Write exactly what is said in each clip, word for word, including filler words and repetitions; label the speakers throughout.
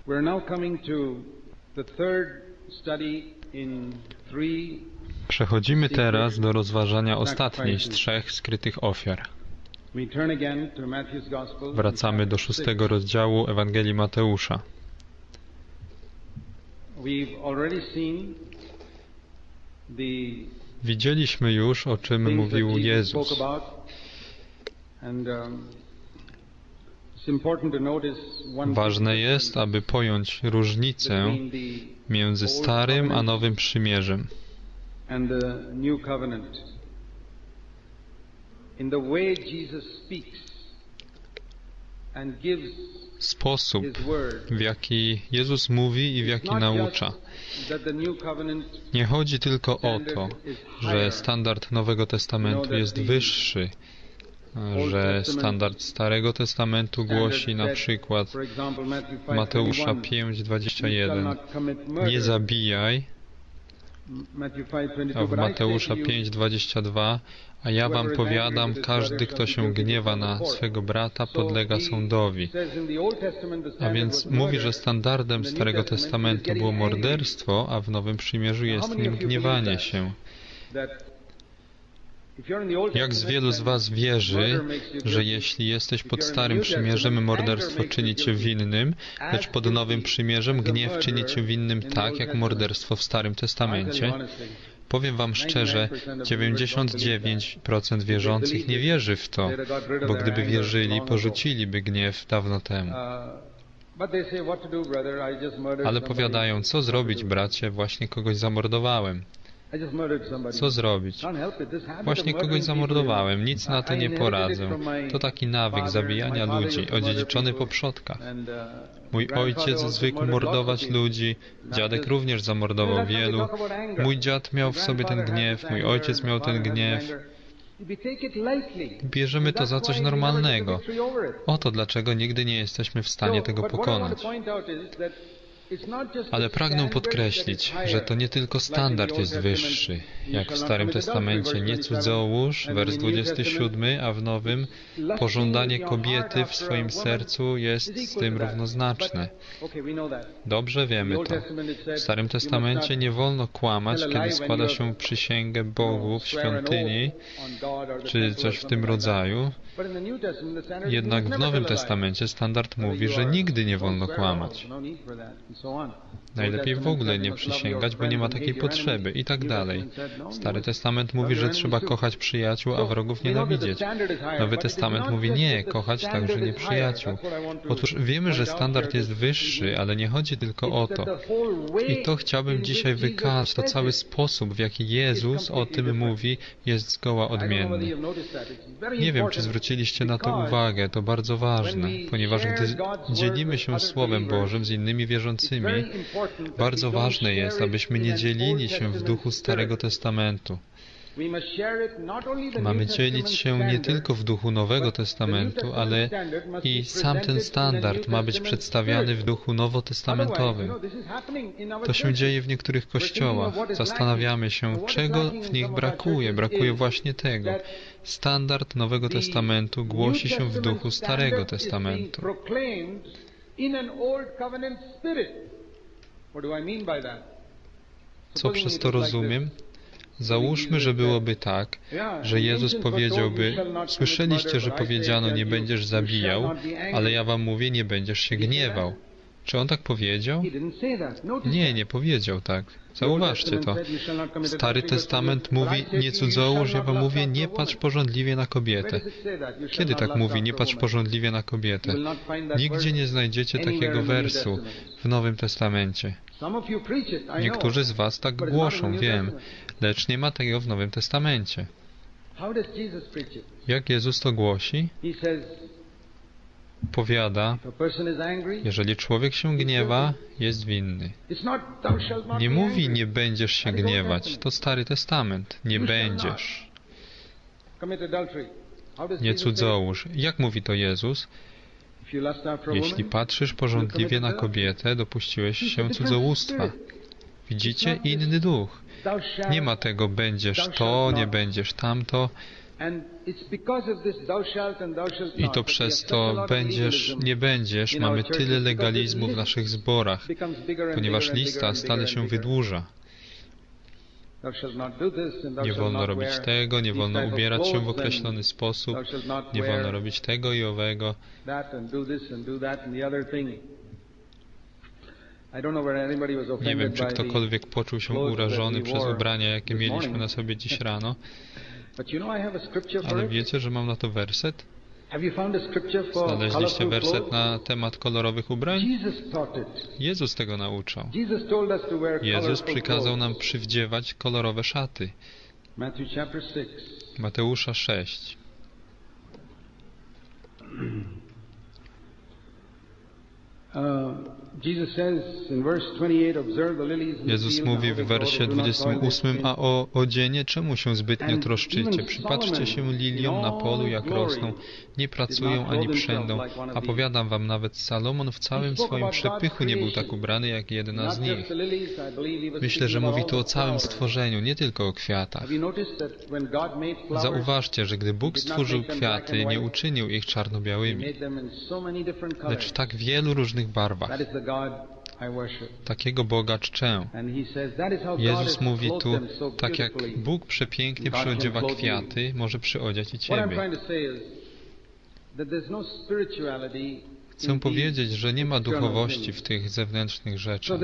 Speaker 1: Przechodzimy teraz do rozważania ostatniej z trzech skrytych ofiar. Wracamy do szóstego rozdziału Ewangelii Mateusza. Widzieliśmy już, o czym mówił Jezus. Ważne jest, aby pojąć różnicę między Starym a Nowym Przymierzem. Sposób, w jaki Jezus mówi i w jaki naucza. Nie chodzi tylko o to, że standard Nowego Testamentu jest wyższy, że standard Starego Testamentu głosi na przykład Mateusza pięć, dwadzieścia jeden: nie zabijaj, a w Mateusza pięć, dwadzieścia dwa: a ja wam powiadam, każdy, kto się gniewa na swego brata, podlega sądowi. A więc mówi, że standardem Starego Testamentu było morderstwo, a w Nowym Przymierzu jest nim gniewanie się. Jak z wielu z was wierzy, że jeśli jesteś pod Starym Przymierzem, morderstwo czyni cię winnym, lecz pod Nowym Przymierzem gniew czyni cię winnym tak, jak morderstwo w Starym Testamencie? Powiem wam szczerze, dziewięćdziesiąt dziewięć procent wierzących nie wierzy w to, bo gdyby wierzyli, porzuciliby gniew dawno temu. Ale powiadają, co zrobić, bracie, właśnie kogoś zamordowałem. Co zrobić? Właśnie kogoś zamordowałem, nic na to nie poradzę. To taki nawyk zabijania ludzi, odziedziczony po przodkach. Mój ojciec zwykł mordować ludzi, dziadek również zamordował wielu. Mój dziad miał w sobie ten gniew, mój ojciec miał ten gniew. Bierzemy to za coś normalnego. Oto dlaczego nigdy nie jesteśmy w stanie tego pokonać. Ale pragnę podkreślić, że to nie tylko standard jest wyższy. Jak w Starym Testamencie nie cudzołóż, wers dwudziesty siódmy, a w Nowym pożądanie kobiety w swoim sercu jest z tym równoznaczne. Dobrze wiemy to. W Starym Testamencie nie wolno kłamać, kiedy składa się przysięgę Bogu w świątyni, czy coś w tym rodzaju. Jednak w Nowym Testamencie standard mówi, że nigdy nie wolno kłamać. Najlepiej w ogóle nie przysięgać, bo nie ma takiej potrzeby i tak dalej. Stary Testament mówi, że trzeba kochać przyjaciół, a wrogów nienawidzieć. Nowy Testament mówi nie, kochać także nieprzyjaciół. Otóż wiemy, że standard jest wyższy, ale nie chodzi tylko o to. I to chciałbym dzisiaj wykazać. To cały sposób, w jaki Jezus o tym mówi, jest zgoła odmienny. Nie wiem, czy zwróciliście na to uwagę. To bardzo ważne, ponieważ gdy dzielimy się Słowem Bożym z innymi wierzącymi, bardzo ważne jest, abyśmy nie dzielili się w duchu Starego Testamentu. Mamy dzielić się nie tylko w duchu Nowego Testamentu, ale i sam ten standard ma być przedstawiany w duchu nowotestamentowym. To się dzieje w niektórych kościołach. Zastanawiamy się, czego w nich brakuje. Brakuje właśnie tego. Standard Nowego Testamentu głosi się w duchu Starego Testamentu. Co przez to rozumiem? Załóżmy, że byłoby tak, że Jezus powiedziałby: słyszeliście, że powiedziano, nie będziesz zabijał, ale ja wam mówię, nie będziesz się gniewał. Czy On tak powiedział? Nie, nie powiedział tak. Zauważcie to. Stary Testament mówi, nie cudzołóż, ja wam mówię, nie patrz pożądliwie na kobietę. Kiedy tak mówi, nie patrz pożądliwie na kobietę? Nigdzie nie znajdziecie takiego wersu w Nowym Testamencie. Niektórzy z was tak głoszą, wiem, lecz nie ma tego w Nowym Testamencie. Jak Jezus to głosi? Powiada, jeżeli człowiek się gniewa, jest winny. Nie mówi, nie będziesz się gniewać. To Stary Testament. Nie będziesz. Nie cudzołóż. Jak mówi to Jezus? Jeśli patrzysz pożądliwie na kobietę, dopuściłeś się cudzołóstwa. Widzicie? Inny duch. Nie ma tego, będziesz to, nie będziesz tamto. I to przez to będziesz, nie będziesz, mamy tyle legalizmu w naszych zborach, ponieważ lista stale się wydłuża. Nie wolno robić tego, nie wolno ubierać się w określony sposób, nie wolno robić tego i owego. Nie wiem, czy ktokolwiek poczuł się urażony przez ubrania, jakie mieliśmy na sobie dziś rano. Ale wiecie, że mam na to werset? Znaleźliście werset na temat kolorowych ubrań? Jezus tego nauczał. Jezus przykazał nam przywdziewać kolorowe szaty. Mateusza sześć. Jezus mówi w wersie dwudziestym ósmym, a o odzienie czemu się zbytnio troszczycie? Przypatrzcie się liliom na polu, jak rosną, nie pracują ani przędą, a powiadam wam, nawet Salomon w całym swoim przepychu nie był tak ubrany, jak jedna z nich. Myślę, że mówi tu o całym stworzeniu, nie tylko o kwiatach. Zauważcie, że gdy Bóg stworzył kwiaty, nie uczynił ich czarno-białymi, lecz w tak wielu różnych barwach. Takiego Boga czczę. Jezus mówi tu, tak jak Bóg przepięknie przyodziewa kwiaty, może przyodziać i Ciebie. Chcę powiedzieć, że nie ma duchowości w tych zewnętrznych rzeczach.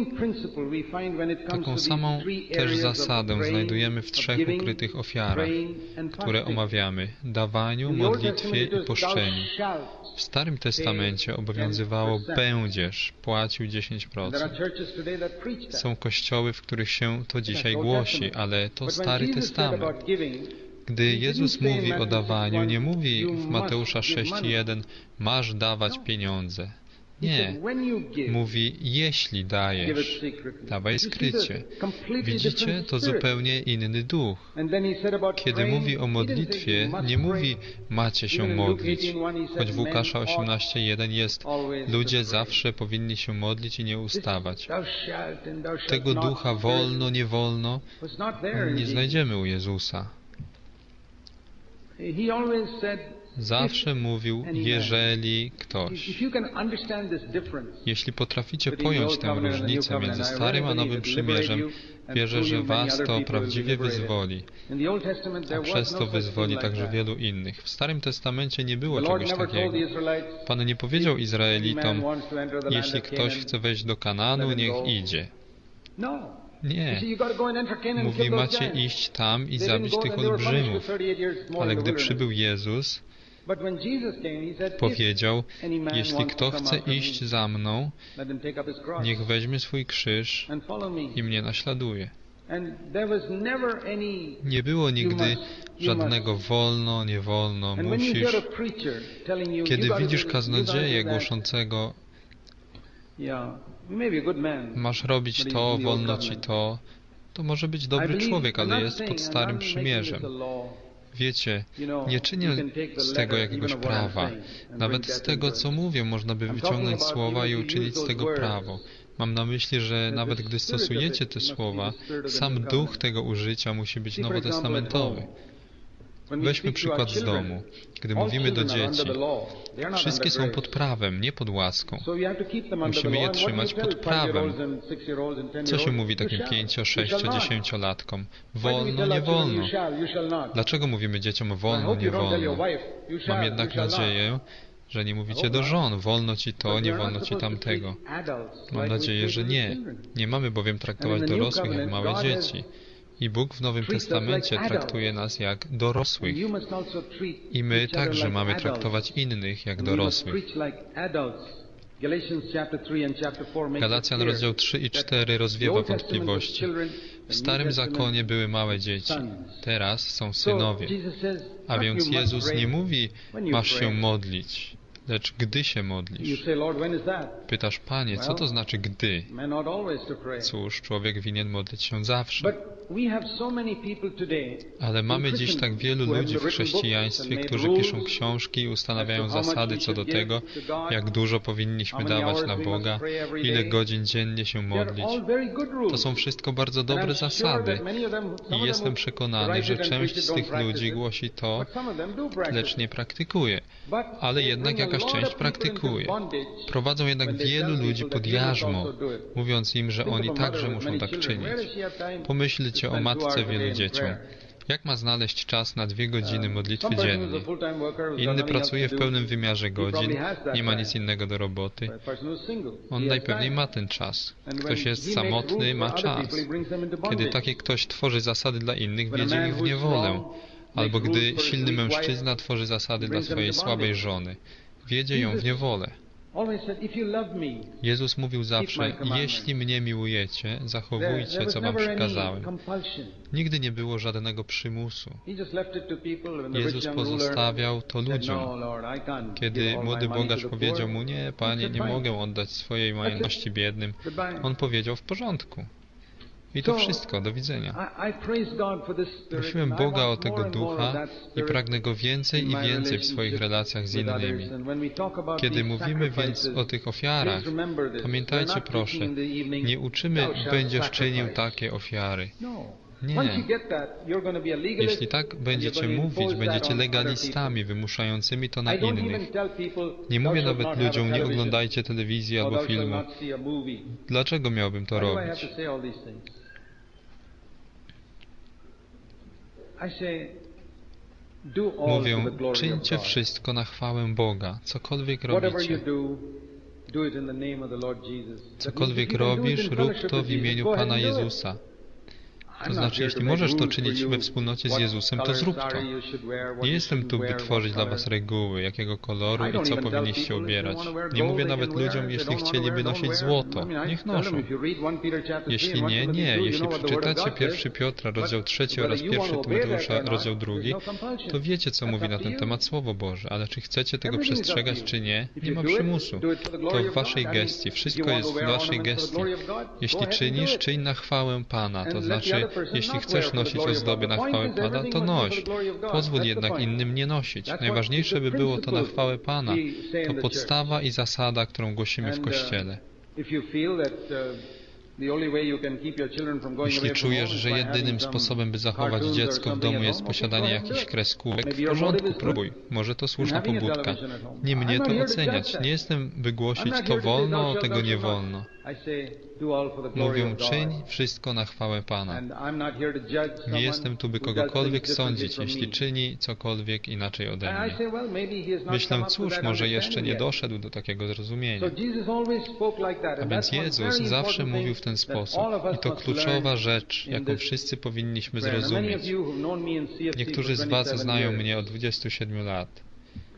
Speaker 1: Taką samą też zasadę znajdujemy w trzech ukrytych ofiarach, które omawiamy: dawaniu, modlitwie i poszczeniu. W Starym Testamencie obowiązywało będziesz płacił dziesięć procent. Są kościoły, w których się to dzisiaj głosi, ale to Stary Testament. Gdy Jezus mówi o dawaniu, nie mówi w Mateusza sześć jeden, masz dawać pieniądze. Nie. Mówi, jeśli dajesz, dawaj skrycie. Widzicie, to zupełnie inny duch. Kiedy mówi o modlitwie, nie mówi, macie się modlić. Choć w Łukasza osiemnaście jeden jest, ludzie zawsze powinni się modlić i nie ustawać. Tego ducha wolno, nie wolno nie znajdziemy u Jezusa. Zawsze mówił, jeżeli ktoś. Jeśli potraficie pojąć tę różnicę między Starym a Nowym Przymierzem, wierzę, że was to prawdziwie wyzwoli, a przez to wyzwoli także wielu innych. W Starym Testamencie nie było czegoś takiego. Pan nie powiedział Izraelitom, jeśli ktoś chce wejść do Kanaanu, niech idzie. Nie. Mówi, macie iść tam i zabić tych olbrzymów. Ale gdy przybył Jezus, powiedział, jeśli kto chce iść za mną, niech weźmie swój krzyż i mnie naśladuje. Nie było nigdy żadnego wolno, nie wolno, musisz. Kiedy widzisz kaznodzieję głoszącego, masz robić to, wolno ci to, to może być dobry człowiek, ale jest pod Starym Przymierzem. Wiecie, nie czynię z tego jakiegoś prawa. Nawet z tego, co mówię, można by wyciągnąć słowa i uczynić z tego prawo. Mam na myśli, że nawet gdy stosujecie te słowa, sam duch tego użycia musi być nowotestamentowy. Weźmy przykład z domu. Gdy mówimy do dzieci, wszystkie są pod prawem, nie pod łaską. Musimy je trzymać pod prawem. Co się mówi takim pięcio-, sześcio-, dziesięciolatkom? Wolno, nie wolno. Dlaczego mówimy dzieciom wolno, nie wolno? Mam jednak nadzieję, że nie mówicie do żon, wolno ci to, nie wolno ci tamtego. Mam nadzieję, że nie. Nie mamy bowiem traktować dorosłych jak małe dzieci. I Bóg w Nowym Testamencie traktuje nas jak dorosłych. I my także mamy traktować innych jak dorosłych. Galacjan rozdział trzy i cztery rozwiewa wątpliwości. W Starym Zakonie były małe dzieci, teraz są synowie. A więc Jezus nie mówi, masz się modlić. lecz gdy się modlisz. Pytasz, Panie, co to znaczy gdy? Cóż, człowiek winien modlić się zawsze. Ale mamy dziś tak wielu ludzi w chrześcijaństwie, którzy piszą książki i ustanawiają zasady co do tego, jak dużo powinniśmy dawać na Boga, ile godzin dziennie się modlić. To są wszystko bardzo dobre zasady i jestem przekonany, że część z tych ludzi głosi to, lecz nie praktykuje. Ale jednak jakaś część praktykuje. Prowadzą jednak wielu ludzi pod jarzmo, mówiąc im, że oni także muszą tak czynić. Pomyślcie o matce wielu dzieciom. Jak ma znaleźć czas na dwie godziny modlitwy dziennie? Inny pracuje w pełnym wymiarze godzin, nie ma nic innego do roboty. On najpewniej ma ten czas. Ktoś jest samotny, ma czas. Kiedy taki ktoś tworzy zasady dla innych, wiedzie ich w niewolę. Albo gdy silny mężczyzna tworzy zasady dla swojej słabej żony, wiedzie ją w niewolę. Jezus mówił zawsze, jeśli mnie miłujecie, zachowujcie, co wam przykazałem. Nigdy nie było żadnego przymusu. Jezus pozostawiał to ludziom. Kiedy młody bogacz powiedział mu, nie, Panie, nie mogę oddać swojej majątności biednym, on powiedział, w porządku. I to wszystko, do widzenia. Prosiłem Boga o tego ducha i pragnę Go więcej i więcej w swoich relacjach z innymi. Kiedy mówimy więc o tych ofiarach, pamiętajcie proszę, nie uczymy, będziesz czynił takie ofiary. Nie. Jeśli tak będziecie mówić, będziecie legalistami wymuszającymi to na innych. Nie mówię nawet ludziom, nie oglądajcie telewizji albo filmu. Dlaczego miałbym to robić? Mówię, czyńcie wszystko na chwałę Boga, cokolwiek robicie. Cokolwiek robisz, rób to w imieniu Pana Jezusa. To znaczy, jeśli możesz to czynić we wspólnocie z Jezusem, to zrób to. Nie jestem tu, by tworzyć dla was reguły, jakiego koloru i co powinniście ubierać. Nie mówię nawet ludziom, jeśli chcieliby nosić złoto. Niech noszą. Jeśli nie, nie. Jeśli przeczytacie pierwszy Piotra, rozdział trzeci oraz pierwszy Tymoteusza, rozdział drugi, to wiecie, co mówi na ten temat Słowo Boże. Ale czy chcecie tego przestrzegać, czy nie, nie ma przymusu. To w waszej gestii. Wszystko jest w waszej gestii. Jeśli czynisz, czyń na chwałę Pana. To znaczy, jeśli chcesz nosić ozdoby na chwałę Pana, to noś. Pozwól jednak innym nie nosić. Najważniejsze by było to na chwałę Pana. To podstawa i zasada, którą głosimy w Kościele. Jeśli czujesz, że jedynym sposobem, by zachować dziecko w domu jest posiadanie jakichś kreskówek, w porządku, próbuj. Może to słuszna pobudka. Nie mnie to oceniać. Nie jestem, by głosić, to wolno, tego nie wolno. Mówią, czyń wszystko na chwałę Pana. Nie jestem tu, by kogokolwiek sądzić, jeśli czyni cokolwiek inaczej ode mnie. Myślę, cóż, może jeszcze nie doszedł do takiego zrozumienia. A więc Jezus zawsze mówił w ten sposób. I to kluczowa rzecz, jaką wszyscy powinniśmy zrozumieć. Niektórzy z was znają mnie od dwudziestu siedmiu lat.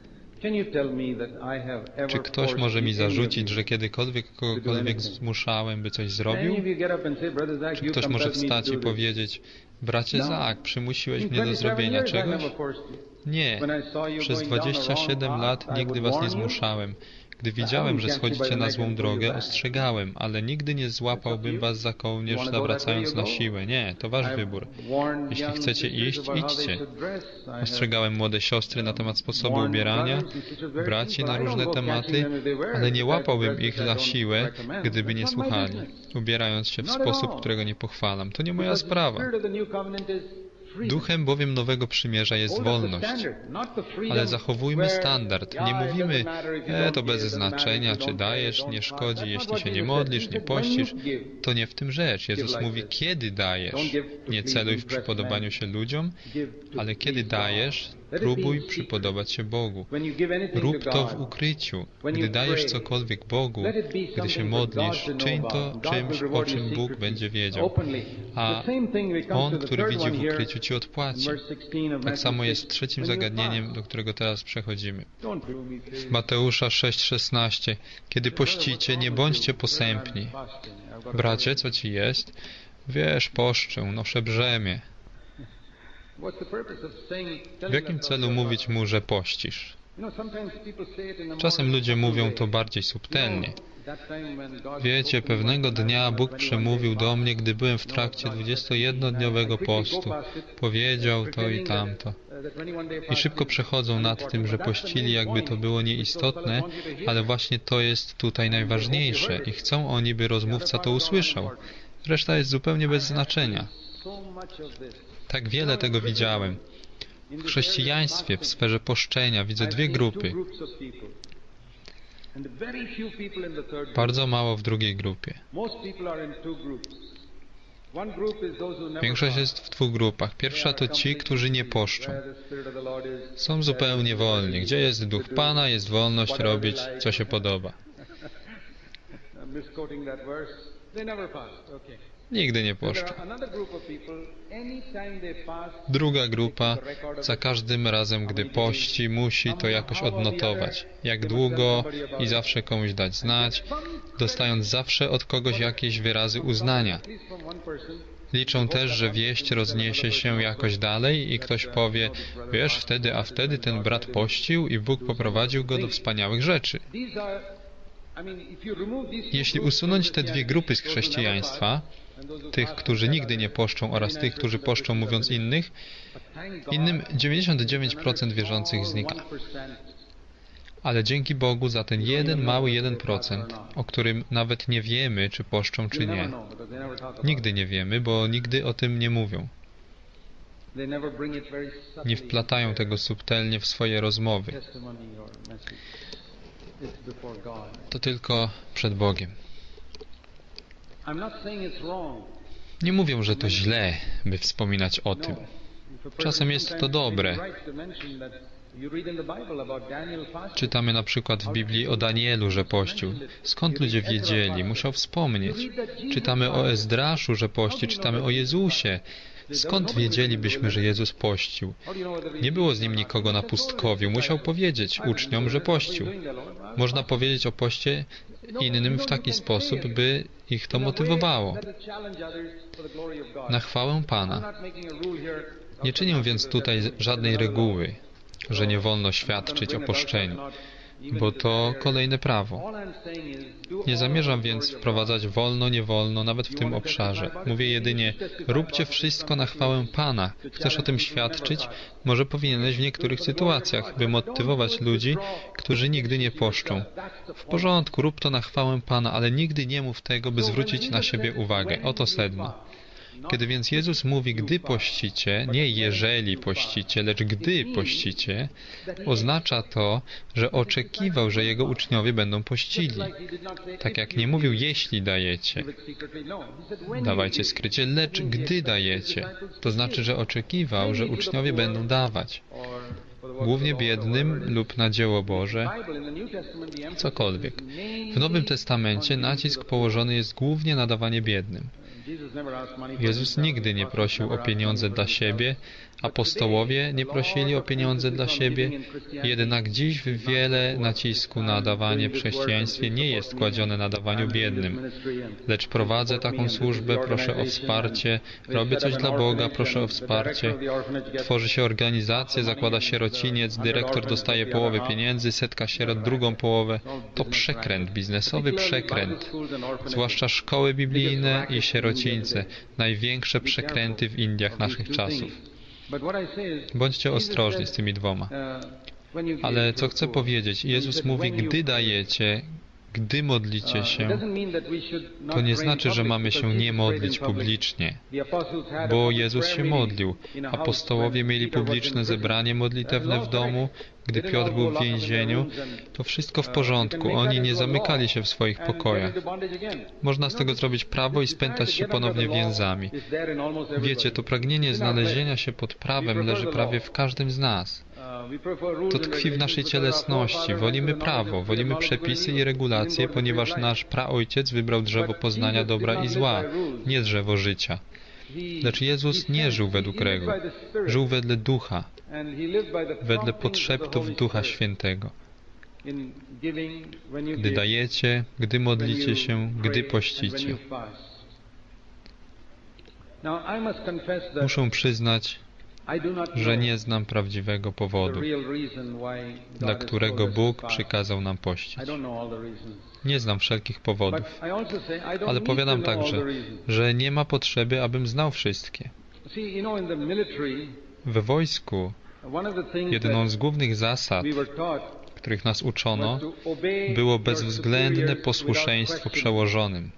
Speaker 1: Czy ktoś może mi zarzucić, że kiedykolwiek kogokolwiek zmuszałem, by coś zrobił? Czy ktoś może wstać i powiedzieć, bracie Zaak, przymusiłeś mnie do zrobienia czegoś? Nie. Przez dwadzieścia siedem lat nigdy was nie zmuszałem. Gdy widziałem, że schodzicie na złą drogę, ostrzegałem, ale nigdy nie złapałbym was za kołnierz, zawracając na siłę. Nie, to wasz wybór. Jeśli chcecie iść, idźcie. Ostrzegałem młode siostry na temat sposobu ubierania, braci na różne tematy, ale nie łapałbym ich za siłę, gdyby nie słuchali, ubierając się w sposób, którego nie pochwalam. To nie moja sprawa. Duchem bowiem Nowego Przymierza jest wolność. Ale zachowujmy standard. Nie mówimy, e, to bez znaczenia, czy dajesz, nie szkodzi, jeśli się nie modlisz, nie pościsz. To nie w tym rzecz. Jezus mówi, kiedy dajesz. Nie celuj w przypodobaniu się ludziom, ale kiedy dajesz, próbuj przypodobać się Bogu. Rób to w ukryciu. Gdy dajesz cokolwiek Bogu, gdy się modlisz, czyń to czymś, o czym Bóg będzie wiedział. A On, który widzi w ukryciu, Ci odpłaci. Tak samo jest z trzecim zagadnieniem, do którego teraz przechodzimy. W Mateusza sześć szesnaście. Kiedy pościcie, nie bądźcie posępni. Bracie, co Ci jest? Wiesz, poszczę, noszę brzemię. W jakim celu mówić mu, że pościsz? Czasem ludzie mówią to bardziej subtelnie. Wiecie, pewnego dnia Bóg przemówił do mnie, gdy byłem w trakcie dwudziestojednodniowego postu. Powiedział to i tamto. I szybko przechodzą nad tym, że pościli, jakby to było nieistotne, ale właśnie to jest tutaj najważniejsze i chcą oni, by rozmówca to usłyszał. Reszta jest zupełnie bez znaczenia. Tak wiele tego widziałem. W chrześcijaństwie, w sferze poszczenia widzę dwie grupy. Bardzo mało w drugiej grupie. Większość jest w dwóch grupach. Pierwsza to ci, którzy nie poszczą. Są zupełnie wolni. Gdzie jest Duch Pana, jest wolność robić, co się podoba. Nigdy nie poszczą. Druga grupa, za każdym razem, gdy pości, musi to jakoś odnotować. Jak długo i zawsze komuś dać znać, dostając zawsze od kogoś jakieś wyrazy uznania. Liczą też, że wieść rozniesie się jakoś dalej i ktoś powie, wiesz, wtedy, a wtedy ten brat pościł i Bóg poprowadził go do wspaniałych rzeczy. Jeśli usunąć te dwie grupy z chrześcijaństwa, tych, którzy nigdy nie poszczą oraz tych, którzy poszczą mówiąc innych, innym dziewięćdziesiąt dziewięć procent wierzących znika. Ale dzięki Bogu za ten jeden, mały jeden procent, o którym nawet nie wiemy, czy poszczą, czy nie. Nigdy nie wiemy, bo nigdy o tym nie mówią. Nie wplatają tego subtelnie w swoje rozmowy. To tylko przed Bogiem. Nie mówią, że to źle, by wspominać o tym. Czasem jest to dobre. Czytamy na przykład w Biblii o Danielu, że pościł. Skąd ludzie wiedzieli? Musiał wspomnieć. Czytamy o Ezdraszu, że pości. Czytamy o Jezusie. Skąd wiedzielibyśmy, że Jezus pościł? Nie było z nim nikogo na pustkowiu. Musiał powiedzieć uczniom, że pościł. Można powiedzieć o poście innym w taki sposób, by ich to motywowało. Na chwałę Pana. Nie czynię więc tutaj żadnej reguły, że nie wolno świadczyć o poszczeniu, bo to kolejne prawo. Nie zamierzam więc wprowadzać wolno, nie wolno, nawet w tym obszarze. Mówię jedynie, róbcie wszystko na chwałę Pana. Chcesz o tym świadczyć? Może powinieneś w niektórych sytuacjach, by motywować ludzi, którzy nigdy nie poszczą. W porządku, rób to na chwałę Pana, ale nigdy nie mów tego, by zwrócić na siebie uwagę. Oto sedno. Kiedy więc Jezus mówi, gdy pościcie, nie jeżeli pościcie, lecz gdy pościcie, oznacza to, że oczekiwał, że Jego uczniowie będą pościli. Tak jak nie mówił, jeśli dajecie, dawajcie skrycie, lecz gdy dajecie. To znaczy, że oczekiwał, że uczniowie będą dawać. Głównie biednym lub na dzieło Boże, cokolwiek. W Nowym Testamencie nacisk położony jest głównie na dawanie biednym. Jezus nigdy nie prosił o pieniądze dla siebie, apostołowie nie prosili o pieniądze dla siebie, jednak dziś wiele nacisku na dawanie w chrześcijaństwie nie jest kładzione na dawaniu biednym. Lecz prowadzę taką służbę, proszę o wsparcie, robię coś dla Boga, proszę o wsparcie. Tworzy się organizację, zakłada sierociniec, dyrektor dostaje połowę pieniędzy, setka sierot drugą połowę. To przekręt, biznesowy przekręt. Zwłaszcza szkoły biblijne i sierocińce, największe przekręty w Indiach naszych czasów. Bądźcie ostrożni z tymi dwoma. Ale co chcę powiedzieć, Jezus mówi, gdy dajecie, gdy modlicie się, to nie znaczy, że mamy się nie modlić publicznie, bo Jezus się modlił. Apostołowie mieli publiczne zebranie modlitewne w domu, gdy Piotr był w więzieniu, to wszystko w porządku. Oni nie zamykali się w swoich pokojach. Można z tego zrobić prawo i spętać się ponownie więzami. Wiecie, to pragnienie znalezienia się pod prawem leży prawie w każdym z nas. To tkwi w naszej cielesności. Wolimy prawo, wolimy przepisy i regulacje, ponieważ nasz praojciec wybrał drzewo poznania dobra i zła, nie drzewo życia. Lecz Jezus nie żył według reguł. Żył wedle ducha, wedle podszeptów Ducha Świętego. Gdy dajecie, gdy modlicie się, gdy pościcie. Muszę przyznać, że nie znam prawdziwego powodu, dla którego Bóg przykazał nam pościć. Nie znam wszelkich powodów, ale powiadam także, że nie ma potrzeby, abym znał wszystkie. W wojsku jedną z głównych zasad, których nas uczono, było bezwzględne posłuszeństwo przełożonym.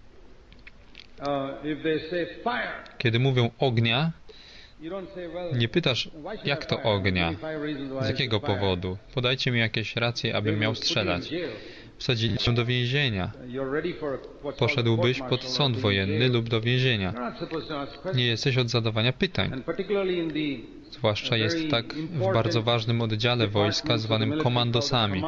Speaker 1: Kiedy mówią ognia, nie pytasz, jak to ognia, z jakiego powodu. Podajcie mi jakieś racje, abym miał strzelać. Wsadzili cię do więzienia. Poszedłbyś pod sąd wojenny lub do więzienia. Nie jesteś od zadawania pytań. Zwłaszcza jest tak w bardzo ważnym oddziale wojska zwanym komandosami.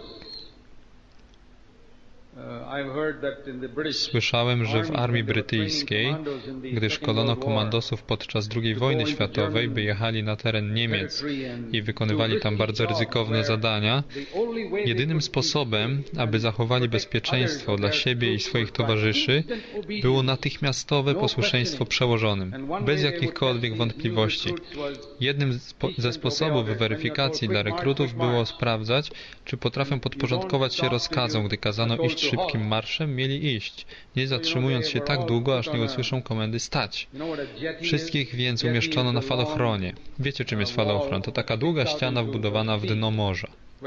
Speaker 1: Słyszałem, że w armii brytyjskiej, gdy szkolono komandosów podczas drugiej wojny światowej, by jechali na teren Niemiec i wykonywali tam bardzo ryzykowne zadania, jedynym sposobem, aby zachowali bezpieczeństwo dla siebie i swoich towarzyszy, było natychmiastowe posłuszeństwo przełożonym, bez jakichkolwiek wątpliwości. Jednym ze sposobów weryfikacji dla rekrutów było sprawdzać, czy potrafią podporządkować się rozkazom, gdy kazano iść szybkim marszem, mieli iść, nie zatrzymując się tak długo, aż nie usłyszą komendy stać. Wszystkich więc umieszczono na falochronie. Wiecie, czym jest falochron? To taka długa ściana wbudowana w dno morza.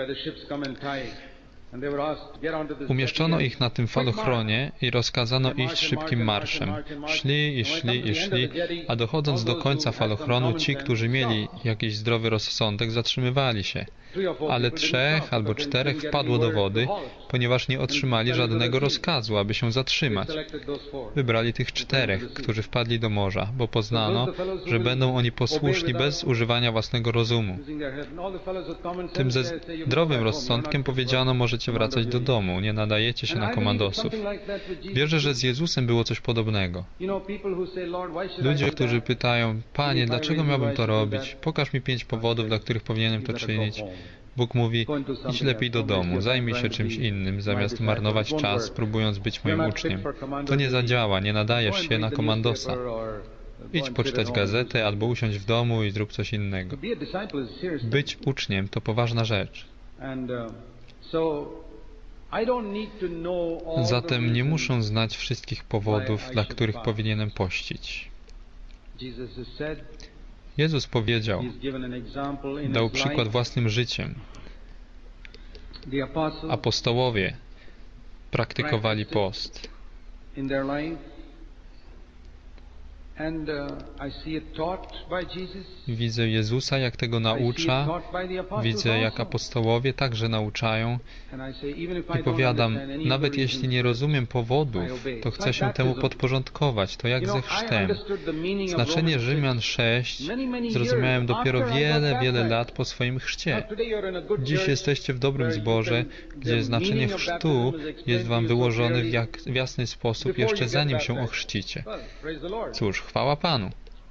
Speaker 1: Umieszczono ich na tym falochronie i rozkazano iść szybkim marszem. Szli i szli i szli, a dochodząc do końca falochronu, ci, którzy mieli jakiś zdrowy rozsądek, zatrzymywali się. Ale trzech albo czterech wpadło do wody, ponieważ nie otrzymali żadnego rozkazu, aby się zatrzymać. Wybrali tych czterech, którzy wpadli do morza, bo poznano, że będą oni posłuszni bez używania własnego rozumu. Tym ze zdrowym rozsądkiem powiedziano, możecie wracać do domu, nie nadajecie się na komandosów. Wierzę, że z Jezusem było coś podobnego. Ludzie, którzy pytają, Panie, dlaczego miałbym to robić? Pokaż mi pięć powodów, dla których powinienem to czynić. Bóg mówi, idź lepiej do domu, zajmij się czymś innym, zamiast marnować czas, próbując być moim uczniem. To nie zadziała, nie nadajesz się na komandosa. Idź poczytać gazetę albo usiądź w domu i zrób coś innego. Być uczniem to poważna rzecz. Zatem nie muszę znać wszystkich powodów, dla których powinienem pościć. Jezus powiedział, dał przykład własnym życiem. Apostołowie praktykowali post. Widzę Jezusa, jak tego naucza. Widzę, jak apostołowie także nauczają. I powiadam, nawet jeśli nie rozumiem powodów, to chcę się temu podporządkować. To jak ze chrztem. Znaczenie Rzymian sześć zrozumiałem dopiero wiele, wiele lat po swoim chrzcie. Dziś jesteście w dobrym zborze, gdzie znaczenie chrztu jest wam wyłożone w, jak, w jasny sposób, jeszcze zanim się ochrzcicie. Cóż, chwała Panu.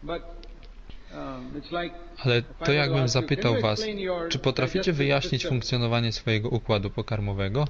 Speaker 1: Ale to jakbym zapytał was, czy potraficie wyjaśnić funkcjonowanie swojego układu pokarmowego?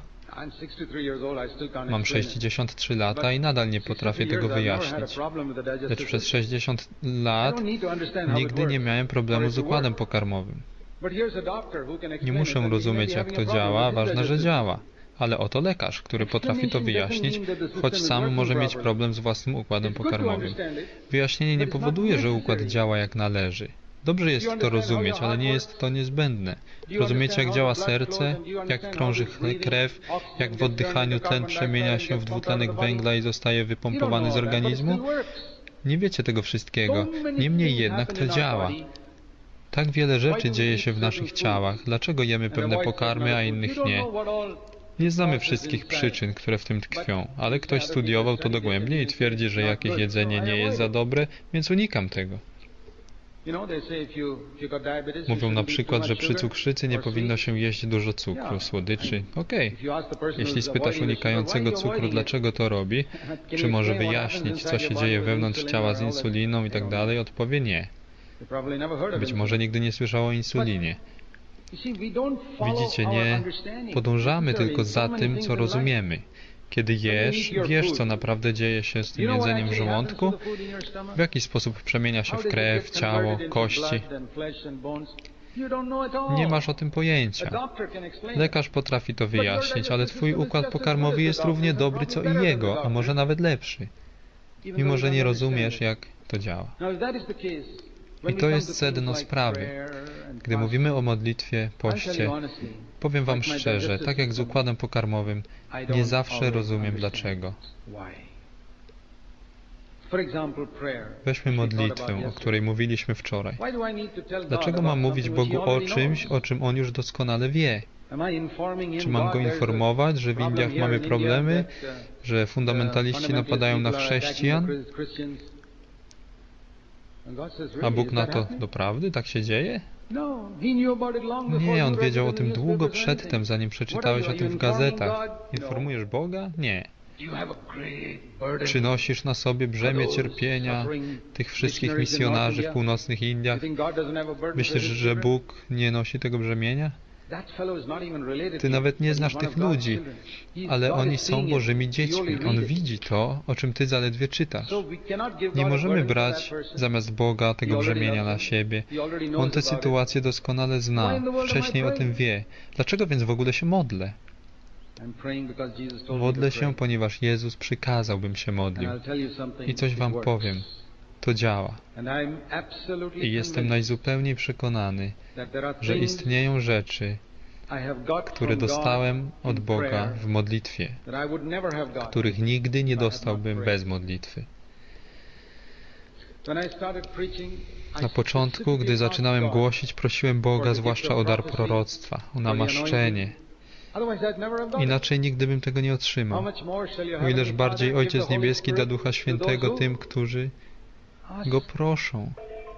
Speaker 1: Mam sześćdziesiąt trzy lata i nadal nie potrafię tego wyjaśnić. Lecz przez sześćdziesiąt lat nigdy nie miałem problemu z układem pokarmowym. Nie muszę rozumieć, jak to działa, ważne, że działa. Ale oto lekarz, który potrafi to wyjaśnić, choć sam może mieć problem z własnym układem pokarmowym. Wyjaśnienie nie powoduje, że układ działa jak należy. Dobrze jest to rozumieć, ale nie jest to niezbędne. Rozumiecie, jak działa serce, jak krąży krew, jak w oddychaniu tlen przemienia się w dwutlenek węgla i zostaje wypompowany z organizmu? Nie wiecie tego wszystkiego. Niemniej jednak to działa. Tak wiele rzeczy dzieje się w naszych ciałach. Dlaczego jemy pewne pokarmy, a innych nie? Nie znamy wszystkich przyczyn, które w tym tkwią, ale ktoś studiował to dogłębnie i twierdzi, że jakieś jedzenie nie jest za dobre, więc unikam tego. Mówią na przykład, że przy cukrzycy nie powinno się jeść dużo cukru, słodyczy. Okej. Okay. Jeśli spytasz unikającego cukru, dlaczego to robi, czy może wyjaśnić, co się dzieje wewnątrz ciała z insuliną i tak dalej, odpowie nie. Być może nigdy nie słyszał o insulinie. Widzicie, nie podążamy tylko za tym, co rozumiemy. Kiedy jesz, wiesz, co naprawdę dzieje się z tym jedzeniem w żołądku? W jaki sposób przemienia się w krew, ciało, kości? Nie masz o tym pojęcia. Lekarz potrafi to wyjaśnić, ale twój układ pokarmowy jest równie dobry co i jego, a może nawet lepszy. Mimo że nie rozumiesz, jak to działa. I to jest sedno sprawy. Gdy mówimy o modlitwie, poście, powiem wam szczerze, tak jak z układem pokarmowym, nie zawsze rozumiem dlaczego. Weźmy modlitwę, o której mówiliśmy wczoraj. Dlaczego mam mówić Bogu o czymś, o czym On już doskonale wie? Czy mam Go informować, że w Indiach mamy problemy, że fundamentaliści napadają na chrześcijan? A Bóg na to, doprawdy tak się dzieje? Nie, On wiedział o tym długo przedtem, zanim przeczytałeś o tym w gazetach. Informujesz Boga? Nie. Czy nosisz na sobie brzemię cierpienia tych wszystkich misjonarzy w północnych Indiach? Myślisz, że Bóg nie nosi tego brzemienia? Ty nawet nie znasz tych ludzi, ale oni są Bożymi dziećmi. On widzi to, o czym ty zaledwie czytasz. Nie możemy brać zamiast Boga tego brzemienia na siebie. On tę sytuację doskonale zna, wcześniej o tym wie. Dlaczego więc w ogóle się modlę? Modlę się, ponieważ Jezus przykazał, bym się modlił. I coś wam powiem. To działa. I jestem najzupełniej przekonany, że istnieją rzeczy, które dostałem od Boga w modlitwie, których nigdy nie dostałbym bez modlitwy. Na początku, gdy zaczynałem głosić, prosiłem Boga zwłaszcza o dar proroctwa, o namaszczenie. Inaczej nigdy bym tego nie otrzymał. O ileż bardziej Ojciec Niebieski da Ducha Świętego tym, którzy Go proszą.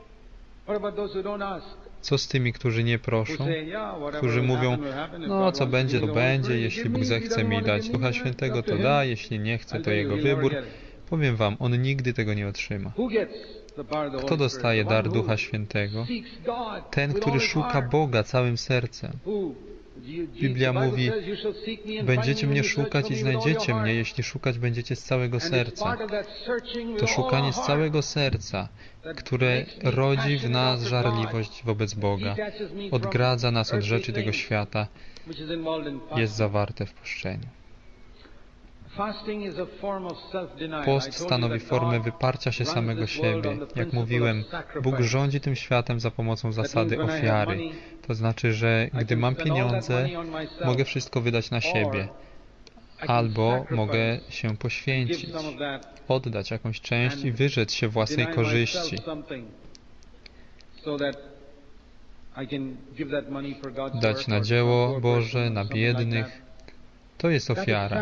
Speaker 1: Co z tymi, którzy nie proszą? Którzy mówią, no co będzie, to będzie, jeśli Bóg zechce mi dać Ducha Świętego, to da, jeśli nie chce, to Jego wybór. Powiem wam, on nigdy tego nie otrzyma. Kto dostaje dar Ducha Świętego? Ten, który szuka Boga całym sercem. Biblia mówi, będziecie mnie szukać i znajdziecie mnie, jeśli szukać będziecie z całego serca. To szukanie z całego serca, które rodzi w nas żarliwość wobec Boga, odgradza nas od rzeczy tego świata, jest zawarte w poszczeniu. Post stanowi formę wyparcia się samego siebie. Jak mówiłem, Bóg rządzi tym światem za pomocą zasady ofiary. To znaczy, że gdy mam pieniądze, mogę wszystko wydać na siebie. Albo mogę się poświęcić, oddać jakąś część i wyrzec się własnej korzyści. Dać na dzieło Boże, na biednych. To jest ofiara.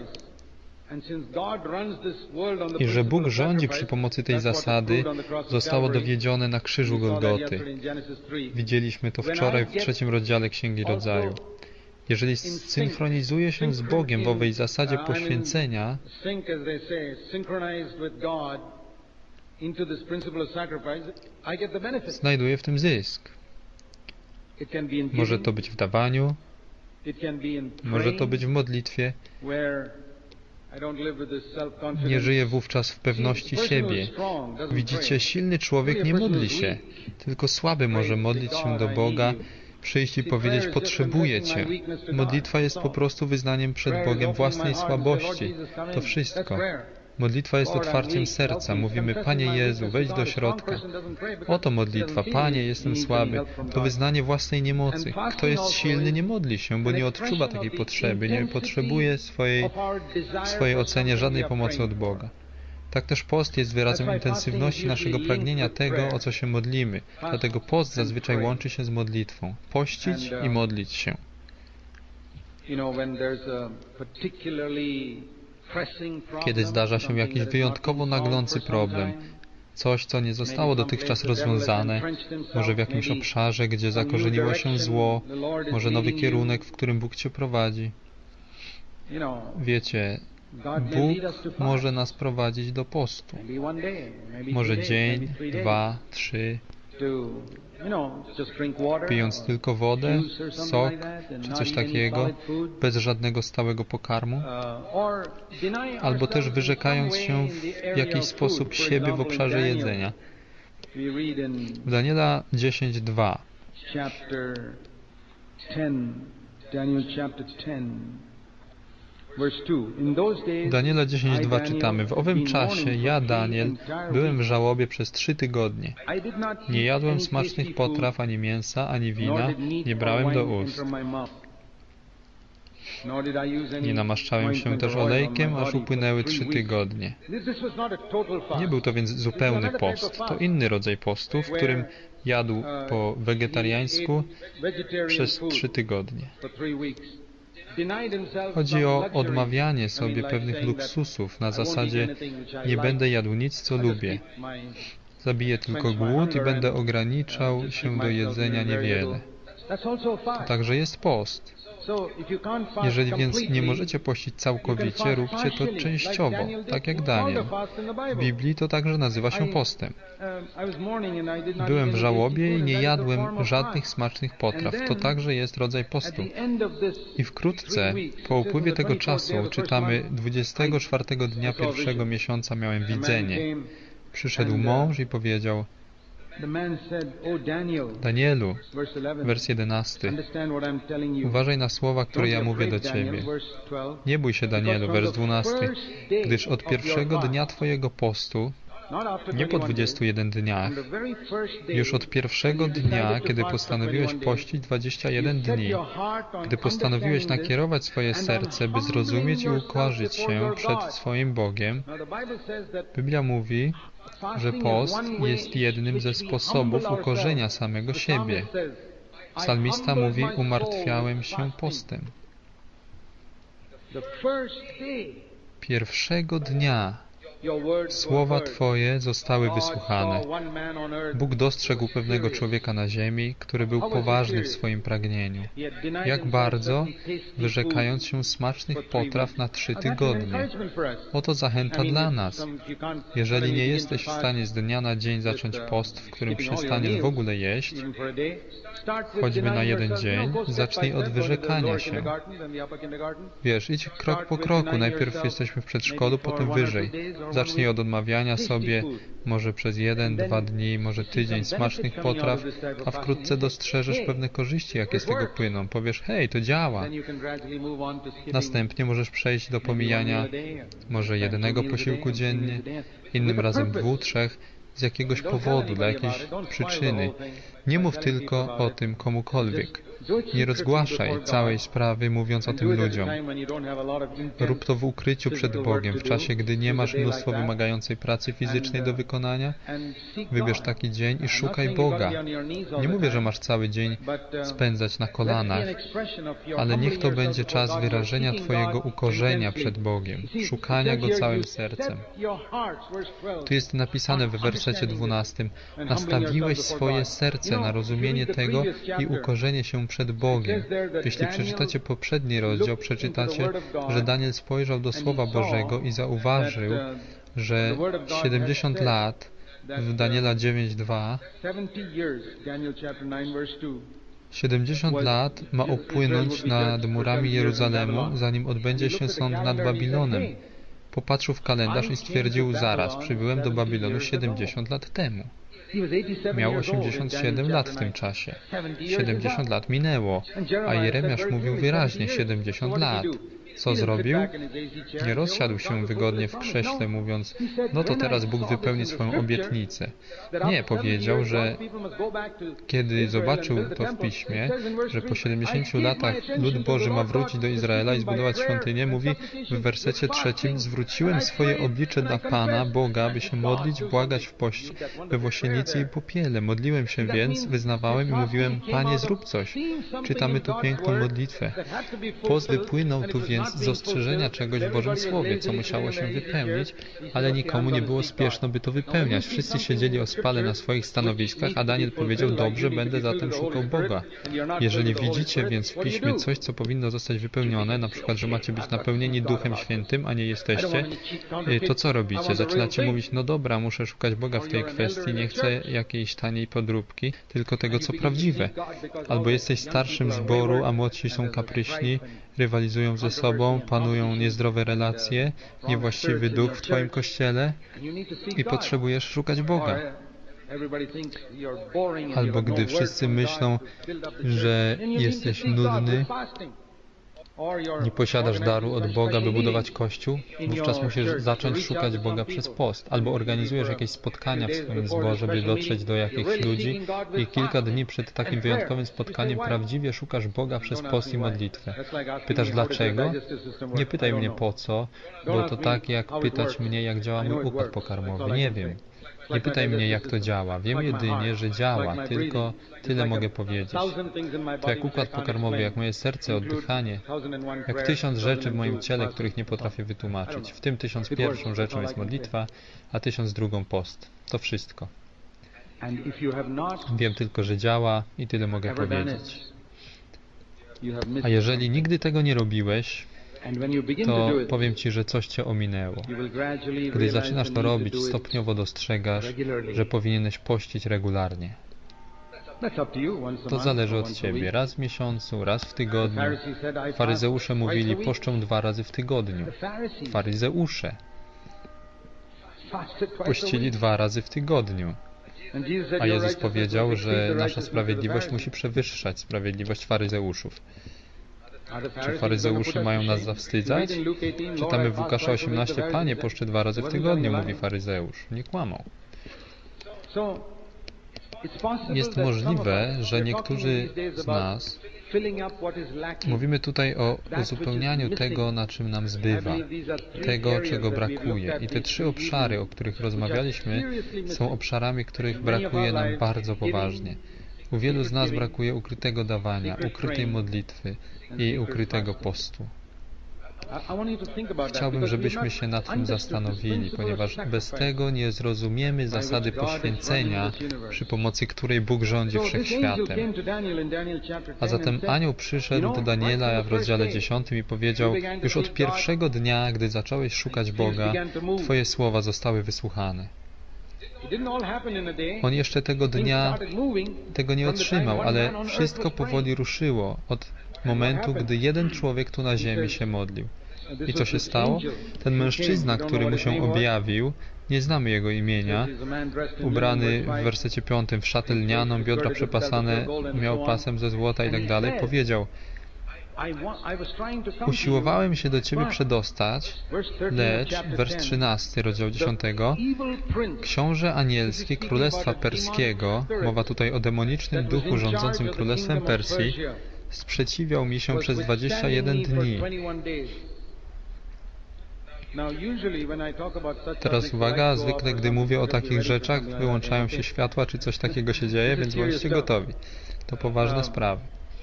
Speaker 1: I że Bóg rządzi przy pomocy tej zasady, zostało dowiedzione na krzyżu Golgoty. Widzieliśmy to wczoraj w trzecim rozdziale Księgi Rodzaju. Jeżeli synchronizuję się z Bogiem w owej zasadzie poświęcenia, znajduję w tym zysk. Może to być w dawaniu, może to być w modlitwie. Nie żyję wówczas w pewności siebie. Widzicie, silny człowiek nie modli się, tylko słaby może modlić się do Boga, przyjść i powiedzieć, potrzebuję Cię. Modlitwa jest po prostu wyznaniem przed Bogiem własnej słabości. To wszystko. Modlitwa jest otwarciem serca. Mówimy, Panie Jezu, wejdź do środka. Oto modlitwa. Panie, jestem słaby. To wyznanie własnej niemocy. Kto jest silny, nie modli się, bo nie odczuwa takiej potrzeby, nie potrzebuje swojej, w swojej ocenie żadnej pomocy od Boga. Tak też post jest wyrazem intensywności naszego pragnienia tego, o co się modlimy. Dlatego post zazwyczaj łączy się z modlitwą. Pościć i modlić się. Kiedy zdarza się jakiś wyjątkowo naglący problem, coś, co nie zostało dotychczas rozwiązane, może w jakimś obszarze, gdzie zakorzeniło się zło, może nowy kierunek, w którym Bóg Cię prowadzi. Wiecie, Bóg może nas prowadzić do postu. Może dzień, dwa, trzy, pijąc tylko wodę, sok czy coś takiego, bez żadnego stałego pokarmu, albo też wyrzekając się w jakiś sposób siebie w obszarze jedzenia. W Daniela dziesięć dwa w Daniela dziesięć dwa czytamy: w owym czasie ja, Daniel, byłem w żałobie przez trzy tygodnie. Nie jadłem smacznych potraw, ani mięsa, ani wina, nie brałem do ust. Nie namaszczałem się też olejkiem, aż upłynęły trzy tygodnie. Nie był to więc zupełny post. To inny rodzaj postu, w którym jadł po wegetariańsku przez trzy tygodnie. Chodzi o odmawianie sobie pewnych luksusów na zasadzie: nie będę jadł nic, co lubię. Zabiję tylko głód i będę ograniczał się do jedzenia niewiele. To także jest post. Jeżeli więc nie możecie pościć całkowicie, róbcie to częściowo, tak jak Daniel. W Biblii to także nazywa się postem. Byłem w żałobie i nie jadłem żadnych smacznych potraw. To także jest rodzaj postu. I wkrótce, po upływie tego czasu, czytamy: dwudziestego czwartego dnia pierwszego miesiąca miałem widzenie. Przyszedł mąż i powiedział: Danielu, wers jedenasty, uważaj na słowa, które ja mówię do Ciebie. Nie bój się, Danielu, wers dwunasty, gdyż od pierwszego dnia Twojego postu, nie po dwudziestu jeden dniach, już od pierwszego dnia, kiedy postanowiłeś pościć dwadzieścia jeden dni, gdy postanowiłeś nakierować swoje serce, by zrozumieć i ukorzyć się przed swoim Bogiem, Biblia mówi, że post jest jednym ze sposobów ukorzenia samego siebie. Psalmista mówi: umartwiałem się postem. Pierwszego dnia słowa Twoje zostały wysłuchane. Bóg dostrzegł pewnego człowieka na ziemi, który był poważny w swoim pragnieniu. Jak bardzo, wyrzekając się smacznych potraw na trzy tygodnie. Oto zachęta dla nas. Jeżeli nie jesteś w stanie z dnia na dzień zacząć post, w którym przestaniesz w ogóle jeść, choćby na jeden dzień, zacznij od wyrzekania się. Wiesz, idź krok po kroku. Najpierw jesteśmy w przedszkolu, potem wyżej. Zacznij od odmawiania sobie może przez jeden, dwa dni, może tydzień smacznych potraw, a wkrótce dostrzeżesz pewne korzyści, jakie z tego płyną. Powiesz: hej, to działa. Następnie możesz przejść do pomijania może jednego posiłku dziennie, innym razem dwóch, trzech, z jakiegoś powodu, dla jakiejś przyczyny. Nie mów tylko o tym komukolwiek. Nie rozgłaszaj całej sprawy, mówiąc o tym ludziom. Rób to w ukryciu przed Bogiem, w czasie, gdy nie masz mnóstwo wymagającej pracy fizycznej do wykonania. Wybierz taki dzień i szukaj Boga. Nie mówię, że masz cały dzień spędzać na kolanach, ale niech to będzie czas wyrażenia Twojego ukorzenia przed Bogiem, szukania Go całym sercem. Tu jest napisane w wersecie dwunastym: nastawiłeś swoje serce na rozumienie tego i ukorzenie się przed Bogiem. Jeśli przeczytacie poprzedni rozdział, przeczytacie, że Daniel spojrzał do Słowa Bożego i zauważył, że siedemdziesiąt lat w Daniela dziewięć dwa siedemdziesiąt lat ma upłynąć nad murami Jeruzalemu, zanim odbędzie się sąd nad Babilonem. Popatrzył w kalendarz i stwierdził: zaraz, przybyłem do Babilonu siedemdziesiąt lat temu. Miał osiemdziesiąt siedem lat w tym czasie. siedemdziesiąt lat minęło, a Jeremiasz mówił wyraźnie: siedemdziesiąt lat. Co zrobił? Nie rozsiadł się wygodnie w krześle, mówiąc: no to teraz Bóg wypełni swoją obietnicę. Nie, powiedział, że kiedy zobaczył to w Piśmie, że po siedemdziesięciu latach lud Boży ma wrócić do Izraela i zbudować świątynię, mówi w wersecie trzecim: zwróciłem swoje oblicze dla Pana, Boga, by się modlić, błagać w poście, we włosienicy i popiele. Modliłem się więc, wyznawałem i mówiłem: Panie, zrób coś. Czytamy tu piękną modlitwę. Post wypłynął tu więc więc z ostrzeżenia czegoś w Bożym Słowie, co musiało się wypełnić, ale nikomu nie było spieszno, by to wypełniać. Wszyscy siedzieli ospale na swoich stanowiskach, a Daniel powiedział, dobrze, będę zatem szukał Boga. Jeżeli widzicie więc w Piśmie coś, co powinno zostać wypełnione, na przykład, że macie być napełnieni Duchem Świętym, a nie jesteście, to co robicie? Zaczynacie mówić, no dobra, muszę szukać Boga w tej kwestii, nie chcę jakiejś taniej podróbki, tylko tego, co prawdziwe. Albo jesteś starszym zboru, a młodsi są kapryśni, rywalizują ze sobą, panują niezdrowe relacje, niewłaściwy duch w Twoim kościele i potrzebujesz szukać Boga. Albo gdy wszyscy myślą, że jesteś nudny, nie posiadasz daru od Boga, by budować Kościół, wówczas musisz zacząć szukać Boga przez post. Albo organizujesz jakieś spotkania w swoim zborze, by dotrzeć do jakichś ludzi i kilka dni przed takim wyjątkowym spotkaniem prawdziwie szukasz Boga przez post i modlitwę. Pytasz dlaczego? Nie pytaj mnie po co, bo to tak jak pytać mnie, jak działa mój układ pokarmowy. Nie wiem. Nie pytaj mnie, jak to działa. Wiem jedynie, że działa. Tylko tyle mogę powiedzieć. To jak układ pokarmowy, jak moje serce, oddychanie, jak tysiąc rzeczy w moim ciele, których nie potrafię wytłumaczyć. W tym tysiąc pierwszą rzeczą jest modlitwa, a tysiąc drugą post. To wszystko. Wiem tylko, że działa i tyle mogę powiedzieć. A jeżeli nigdy tego nie robiłeś, to powiem Ci, że coś Cię ominęło. Gdy zaczynasz to robić, stopniowo dostrzegasz, że powinieneś pościć regularnie. To zależy od Ciebie. Raz w miesiącu, raz w tygodniu. Faryzeusze mówili, poszczą dwa razy w tygodniu. Faryzeusze pościli dwa razy w tygodniu. A Jezus powiedział, że nasza sprawiedliwość musi przewyższać sprawiedliwość faryzeuszów. Czy faryzeusze mają nas zawstydzać? Czytamy w Łukasza osiemnaście, Panie, poszczę dwa razy w tygodniu, mówi faryzeusz. Nie kłamał. Jest możliwe, że niektórzy z nas mówimy tutaj o uzupełnianiu tego, na czym nam zbywa, tego, czego brakuje. I te trzy obszary, o których rozmawialiśmy, są obszarami, których brakuje nam bardzo poważnie. U wielu z nas brakuje ukrytego dawania, ukrytej modlitwy i ukrytego postu. Chciałbym, żebyśmy się nad tym zastanowili, ponieważ bez tego nie zrozumiemy zasady poświęcenia, przy pomocy której Bóg rządzi wszechświatem. A zatem anioł przyszedł do Daniela w rozdziale dziesiątym i powiedział, już od pierwszego dnia, gdy zacząłeś szukać Boga, Twoje słowa zostały wysłuchane. On jeszcze tego dnia tego nie otrzymał, ale wszystko powoli ruszyło od momentu, gdy jeden człowiek tu na ziemi się modlił. I co się stało? Ten mężczyzna, który mu się objawił, nie znamy jego imienia, ubrany w wersecie piątym w szatę lnianą, biodra przepasane, miał pasem ze złota i tak dalej, powiedział, usiłowałem się do Ciebie przedostać, lecz, wers trzynasty, rozdział dziesiątego, książę anielski Królestwa Perskiego, mowa tutaj o demonicznym duchu rządzącym Królestwem Persji, sprzeciwiał mi się przez dwadzieścia jeden dni. Teraz uwaga, zwykle gdy mówię o takich rzeczach, wyłączają się światła, czy coś takiego się dzieje, więc bądźcie gotowi. To poważna sprawa.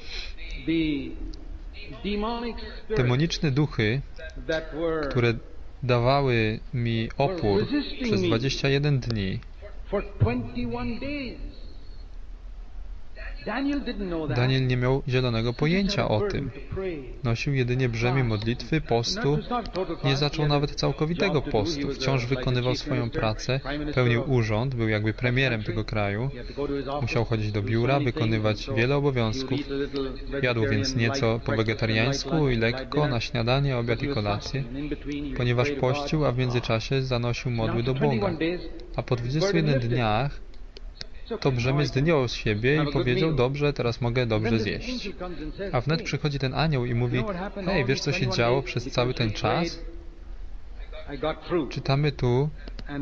Speaker 1: Demoniczne duchy, które dawały mi opór przez dwadzieścia jeden dni, Daniel nie miał zielonego pojęcia o tym. Nosił jedynie brzemię modlitwy, postu. Nie zaczął nawet całkowitego postu. Wciąż wykonywał swoją pracę, pełnił urząd, był jakby premierem tego kraju. Musiał chodzić do biura, wykonywać wiele obowiązków. Jadł więc nieco po wegetariańsku i lekko na śniadanie, obiad i kolację, ponieważ pościł, a w międzyczasie zanosił modły do Boga. A po dwudziestu jeden dniach to brzemię zdjął z siebie i powiedział, dobrze, teraz mogę dobrze zjeść. A wnet przychodzi ten anioł i mówi, hej, wiesz co się działo przez cały ten czas? Czytamy tu,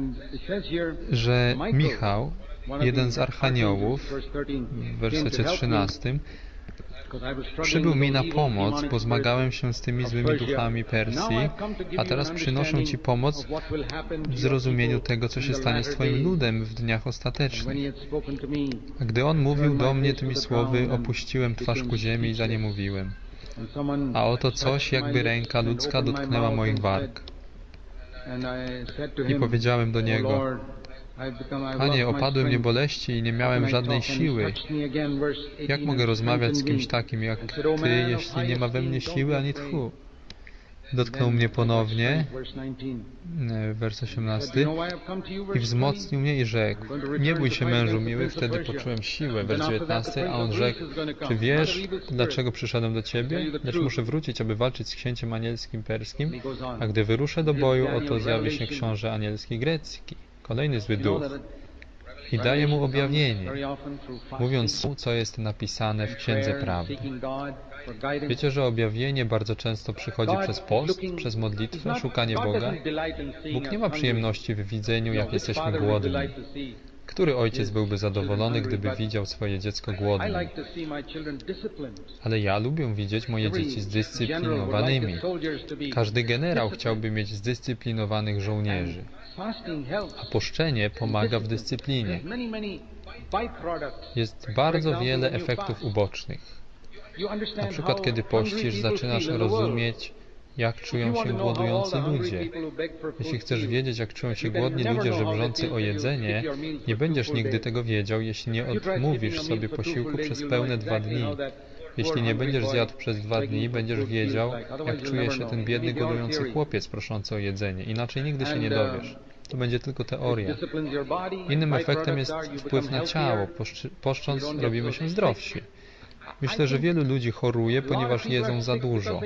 Speaker 1: że Michał, jeden z archaniołów, w wersecie trzynastym, przybył mi na pomoc, bo zmagałem się z tymi złymi duchami Persji, a teraz przynoszę Ci pomoc w zrozumieniu tego, co się stanie z Twoim ludem w dniach ostatecznych. A gdy On mówił do mnie tymi słowy, opuściłem twarz ku ziemi i za nie mówiłem. A oto coś, jakby ręka ludzka dotknęła moich warg. I powiedziałem do Niego: Panie, opadły mnie boleści i nie miałem żadnej siły. Jak mogę rozmawiać z kimś takim jak Ty, jeśli nie ma we mnie siły ani tchu? Dotknął mnie ponownie, wers osiemnasty, i wzmocnił mnie i rzekł: Nie bój się, mężu miły. Wtedy poczułem siłę, wers dziewiętnasty, a on rzekł: Czy wiesz, dlaczego przyszedłem do Ciebie? Lecz muszę wrócić, aby walczyć z księciem anielskim perskim, a gdy wyruszę do boju, oto zjawi się książę anielski grecki, kolejny zły duch, i daje mu objawienie, mówiąc mu, co jest napisane w Księdze Prawdy. Wiecie, że objawienie bardzo często przychodzi przez post, przez modlitwę, szukanie Boga? Bóg nie ma przyjemności w widzeniu, jak jesteśmy głodni. Który ojciec byłby zadowolony, gdyby widział swoje dziecko głodne? Ale ja lubię widzieć moje dzieci zdyscyplinowanymi. Każdy generał chciałby mieć zdyscyplinowanych żołnierzy. A poszczenie pomaga w dyscyplinie. Jest bardzo wiele efektów ubocznych. Na przykład, kiedy pościsz, zaczynasz rozumieć, jak czują się głodujący ludzie. Jeśli chcesz wiedzieć, jak czują się głodni ludzie żebrzący o jedzenie, nie będziesz nigdy tego wiedział, jeśli nie odmówisz sobie posiłku przez pełne dwa dni. Jeśli nie będziesz zjadł przez dwa dni, będziesz wiedział, jak czuje się ten biedny, głodujący chłopiec proszący o jedzenie. Inaczej nigdy się nie dowiesz. To będzie tylko teoria. Innym efektem jest wpływ na ciało. Poszcząc, robimy się zdrowsi. Myślę, że wielu ludzi choruje, ponieważ jedzą za dużo.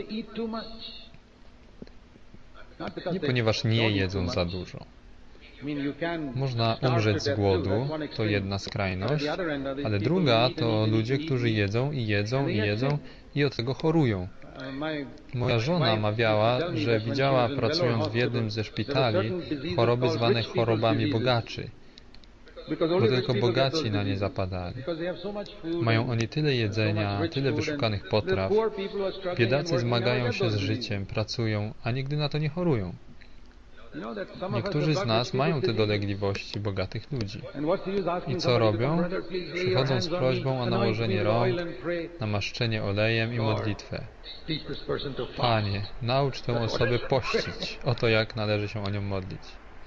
Speaker 1: Nie ponieważ nie jedzą za dużo. Można umrzeć z głodu, to jedna skrajność, ale druga to ludzie, którzy jedzą i jedzą i jedzą i od tego chorują. Moja żona mawiała, że widziała, pracując w jednym ze szpitali, choroby zwane chorobami bogaczy, bo tylko bogaci na nie zapadali. Mają oni tyle jedzenia, tyle wyszukanych potraw. Biedacy zmagają się z życiem, pracują, a nigdy na to nie chorują. Niektórzy z nas mają te dolegliwości bogatych ludzi. I co robią? Przychodzą z prośbą o nałożenie rąk, namaszczenie olejem i modlitwę. Panie, naucz tę osobę pościć. Oto jak należy się o nią modlić.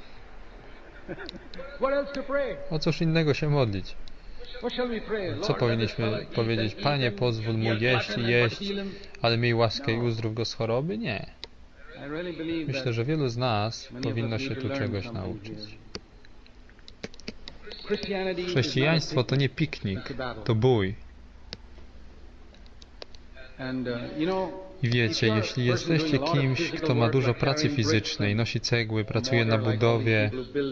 Speaker 1: O cóż innego się modlić? Co powinniśmy powiedzieć? Panie, pozwól mu jeść i jeść, ale miej łaskę i uzdrów go z choroby? Nie. Myślę, że wielu z nas powinno się tu czegoś nauczyć. Chrześcijaństwo to nie piknik, to bój. I wiecie, jeśli jesteście kimś, kto ma dużo pracy fizycznej, nosi cegły, pracuje na budowie,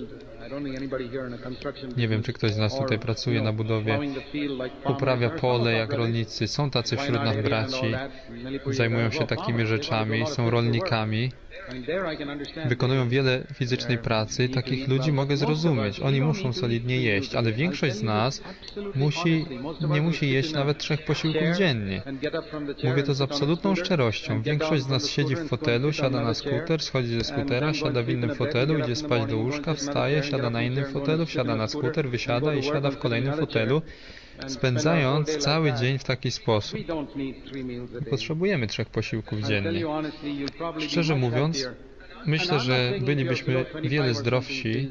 Speaker 1: nie wiem, czy ktoś z nas tutaj pracuje na budowie, uprawia pole jak rolnicy, są tacy wśród nas braci, zajmują się takimi rzeczami, są rolnikami, wykonują wiele fizycznej pracy, takich ludzi mogę zrozumieć. Oni muszą solidnie jeść, ale większość z nas musi, nie musi jeść nawet trzech posiłków dziennie. Mówię to z absolutną szczerością. Większość z nas siedzi w fotelu, siada na skuter, schodzi ze skutera, siada w innym fotelu, idzie spać do łóżka, wstaje, siada na innym fotelu, wsiada na skuter, wysiada i siada w kolejnym fotelu, spędzając cały dzień w taki sposób. Nie potrzebujemy trzech posiłków dziennie. Szczerze mówiąc, myślę, że bylibyśmy wiele zdrowsi,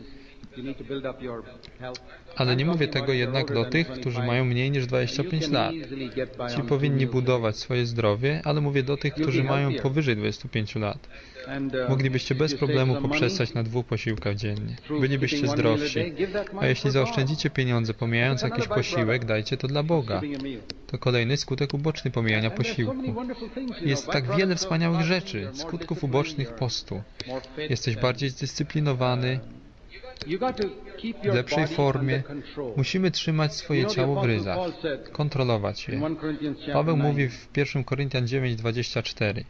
Speaker 1: ale nie mówię tego jednak do tych, którzy mają mniej niż dwadzieścia pięć lat. Ci powinni budować swoje zdrowie, ale mówię do tych, którzy mają powyżej dwudziestu pięciu lat. Moglibyście bez problemu poprzestać na dwóch posiłkach dziennie. Bylibyście zdrowsi. A jeśli zaoszczędzicie pieniądze, pomijając jakiś posiłek, dajcie to dla Boga. To kolejny skutek uboczny pomijania posiłku. Jest tak wiele wspaniałych rzeczy, skutków ubocznych postu. Jesteś bardziej zdyscyplinowany, w lepszej formie. Musimy trzymać swoje ciało w ryzach, kontrolować je. Paweł mówi w pierwszym Koryntian dziewięć, dwadzieścia cztery.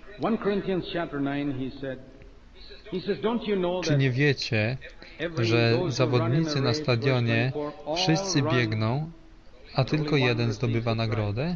Speaker 1: Czy nie wiecie, że zawodnicy na stadionie wszyscy biegną, a tylko jeden zdobywa nagrodę?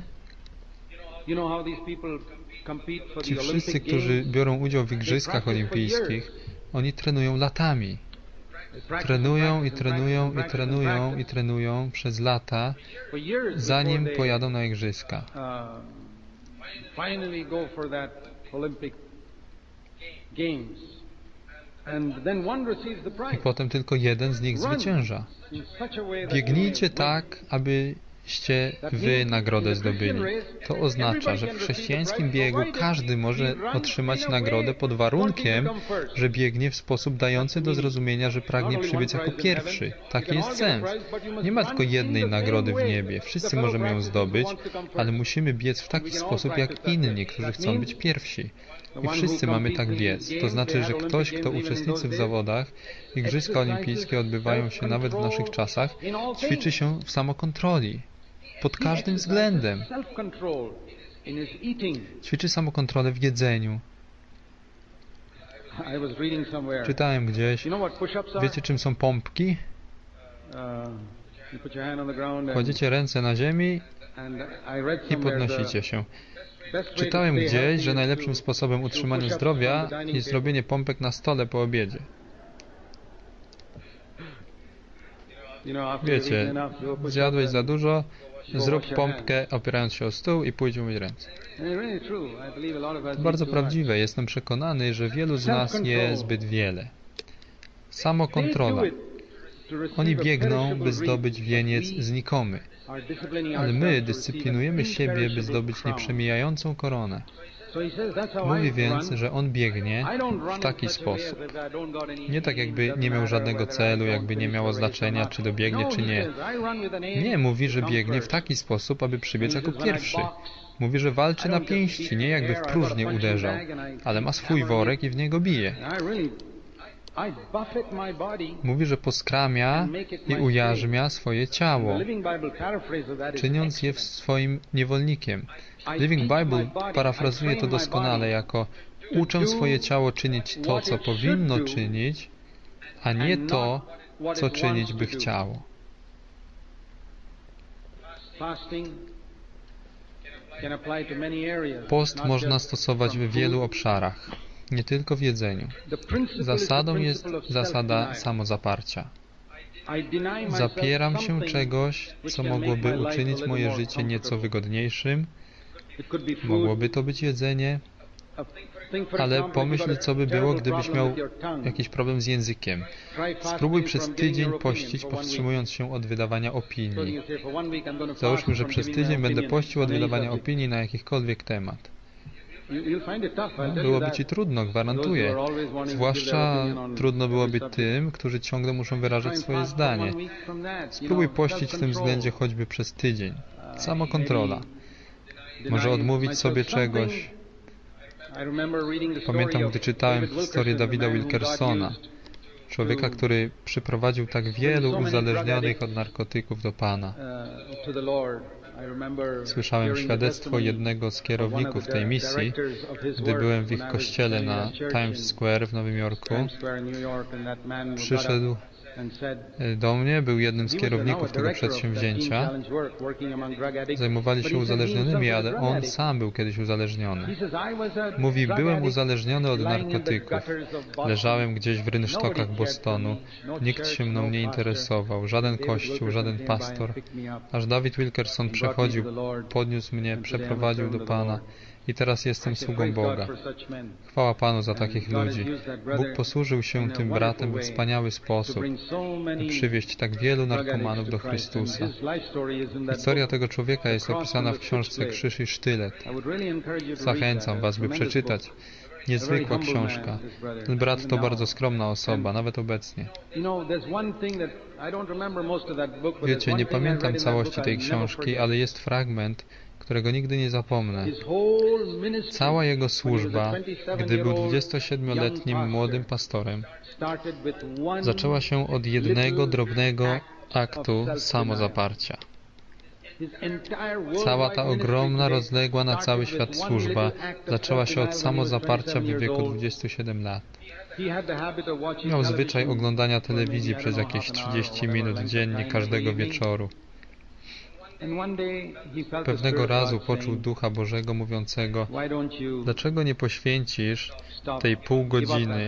Speaker 1: Ci wszyscy, którzy biorą udział w igrzyskach olimpijskich, oni trenują latami. Trenują i trenują i trenują i trenują przez lata, zanim pojadą na igrzyska.
Speaker 2: finally go for that Olympic Games. And then one receives the
Speaker 1: I
Speaker 2: prize.
Speaker 1: potem tylko jeden z nich zwycięża.
Speaker 2: In such a way that
Speaker 1: Biegnijcie
Speaker 2: they
Speaker 1: tak, abyście wy nagrodę zdobyli. To oznacza, że w chrześcijańskim biegu każdy może otrzymać nagrodę pod warunkiem, że biegnie w sposób dający do zrozumienia, że pragnie przybyć jako pierwszy. Taki jest sens. Nie ma tylko jednej nagrody w niebie. Wszyscy możemy ją zdobyć, ale musimy biec w taki sposób jak inni, którzy chcą być pierwsi. I wszyscy mamy tak biec. To znaczy, że ktoś, kto uczestniczy w zawodach, igrzyska olimpijskie odbywają się nawet w naszych czasach, ćwiczy się w samokontroli. Pod każdym względem. Ćwiczy samokontrolę w jedzeniu. Czytałem gdzieś. Wiecie, czym są pompki? Kładziecie ręce na ziemi i podnosicie się. Czytałem gdzieś, że najlepszym sposobem utrzymania zdrowia jest zrobienie pompek na stole po obiedzie. Wiecie, zjadłeś za dużo, zrób pompkę opierając się o stół i pójdź umyć ręce. To bardzo prawdziwe. Jestem przekonany, że wielu z nas je zbyt wiele. Samokontrola. Oni biegną, by zdobyć wieniec znikomy. Ale my dyscyplinujemy siebie, by zdobyć nieprzemijającą koronę. Mówi więc, że on biegnie w taki sposób. Nie tak, jakby nie miał żadnego celu, jakby nie miało znaczenia, czy dobiegnie, czy nie. Nie, mówi, że biegnie w taki sposób, aby przybiec jako pierwszy. Mówi, że walczy na pięści, nie jakby w próżnię uderzał, ale ma swój worek i w niego bije. Mówi, że poskramia i ujarzmia swoje ciało, czyniąc je swoim niewolnikiem. Living Bible parafrazuje to doskonale jako uczę swoje ciało czynić to, co powinno czynić, a nie to, co czynić by chciało. Post można stosować w wielu obszarach, nie tylko w jedzeniu. Zasadą jest zasada samozaparcia. Zapieram się czegoś, co mogłoby uczynić moje życie nieco wygodniejszym. Mogłoby to być jedzenie, ale pomyśl, co by było, gdybyś miał jakiś problem z językiem. Spróbuj przez tydzień pościć, powstrzymując się od wydawania opinii. Załóżmy, że przez tydzień będę pościł od wydawania opinii na jakikolwiek temat. No, byłoby Ci trudno, gwarantuję. Zwłaszcza trudno byłoby tym, którzy ciągle muszą wyrażać swoje zdanie. Spróbuj pościć w tym względzie choćby przez tydzień. Samokontrola. Może odmówić sobie czegoś. Pamiętam, gdy czytałem historię Davida Wilkersona, człowieka, który przyprowadził tak wielu uzależnionych od narkotyków do Pana. Słyszałem świadectwo jednego z kierowników tej misji, gdy byłem w ich kościele na Times Square w Nowym Jorku. Przyszedł do mnie, był jednym z kierowników tego przedsięwzięcia. Zajmowali się uzależnionymi, ale on sam był kiedyś uzależniony. Mówi, byłem uzależniony od narkotyków. Leżałem gdzieś w rynsztokach Bostonu. Nikt się mną nie interesował, żaden kościół, żaden pastor. Aż David Wilkerson przechodził, podniósł mnie, przeprowadził do Pana. I teraz jestem sługą Boga. Chwała Panu za takich ludzi. Bóg posłużył się tym bratem w wspaniały sposób, by przywieźć tak wielu narkomanów do Chrystusa. Historia tego człowieka jest opisana w książce Krzyż i Sztylet. Zachęcam Was, by przeczytać. Niezwykła książka. Ten brat to bardzo skromna osoba, nawet obecnie. Wiecie, nie pamiętam całości tej książki, ale jest fragment, którego nigdy nie zapomnę. Cała jego służba, gdy był dwudziestosiedmioletnim młodym pastorem, zaczęła się od jednego drobnego aktu samozaparcia. Cała ta ogromna, rozległa na cały świat służba zaczęła się od samozaparcia w wieku dwudziestu siedmiu lat. Miał zwyczaj oglądania telewizji przez jakieś trzydzieści minut dziennie każdego wieczoru. Pewnego razu poczuł Ducha Bożego mówiącego, dlaczego nie poświęcisz tej pół godziny?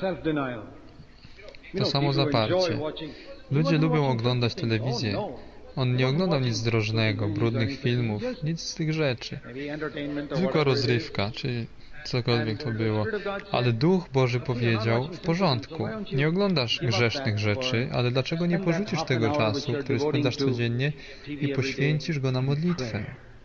Speaker 1: To samozaparcie. Ludzie lubią oglądać telewizję. On nie oglądał nic zdrożnego, brudnych filmów, nic z tych rzeczy. Zwykła rozrywka, czy cokolwiek to było. Ale Duch Boży powiedział, w porządku, nie oglądasz grzesznych rzeczy, ale dlaczego nie porzucisz tego czasu, który spędzasz codziennie i poświęcisz go na modlitwę?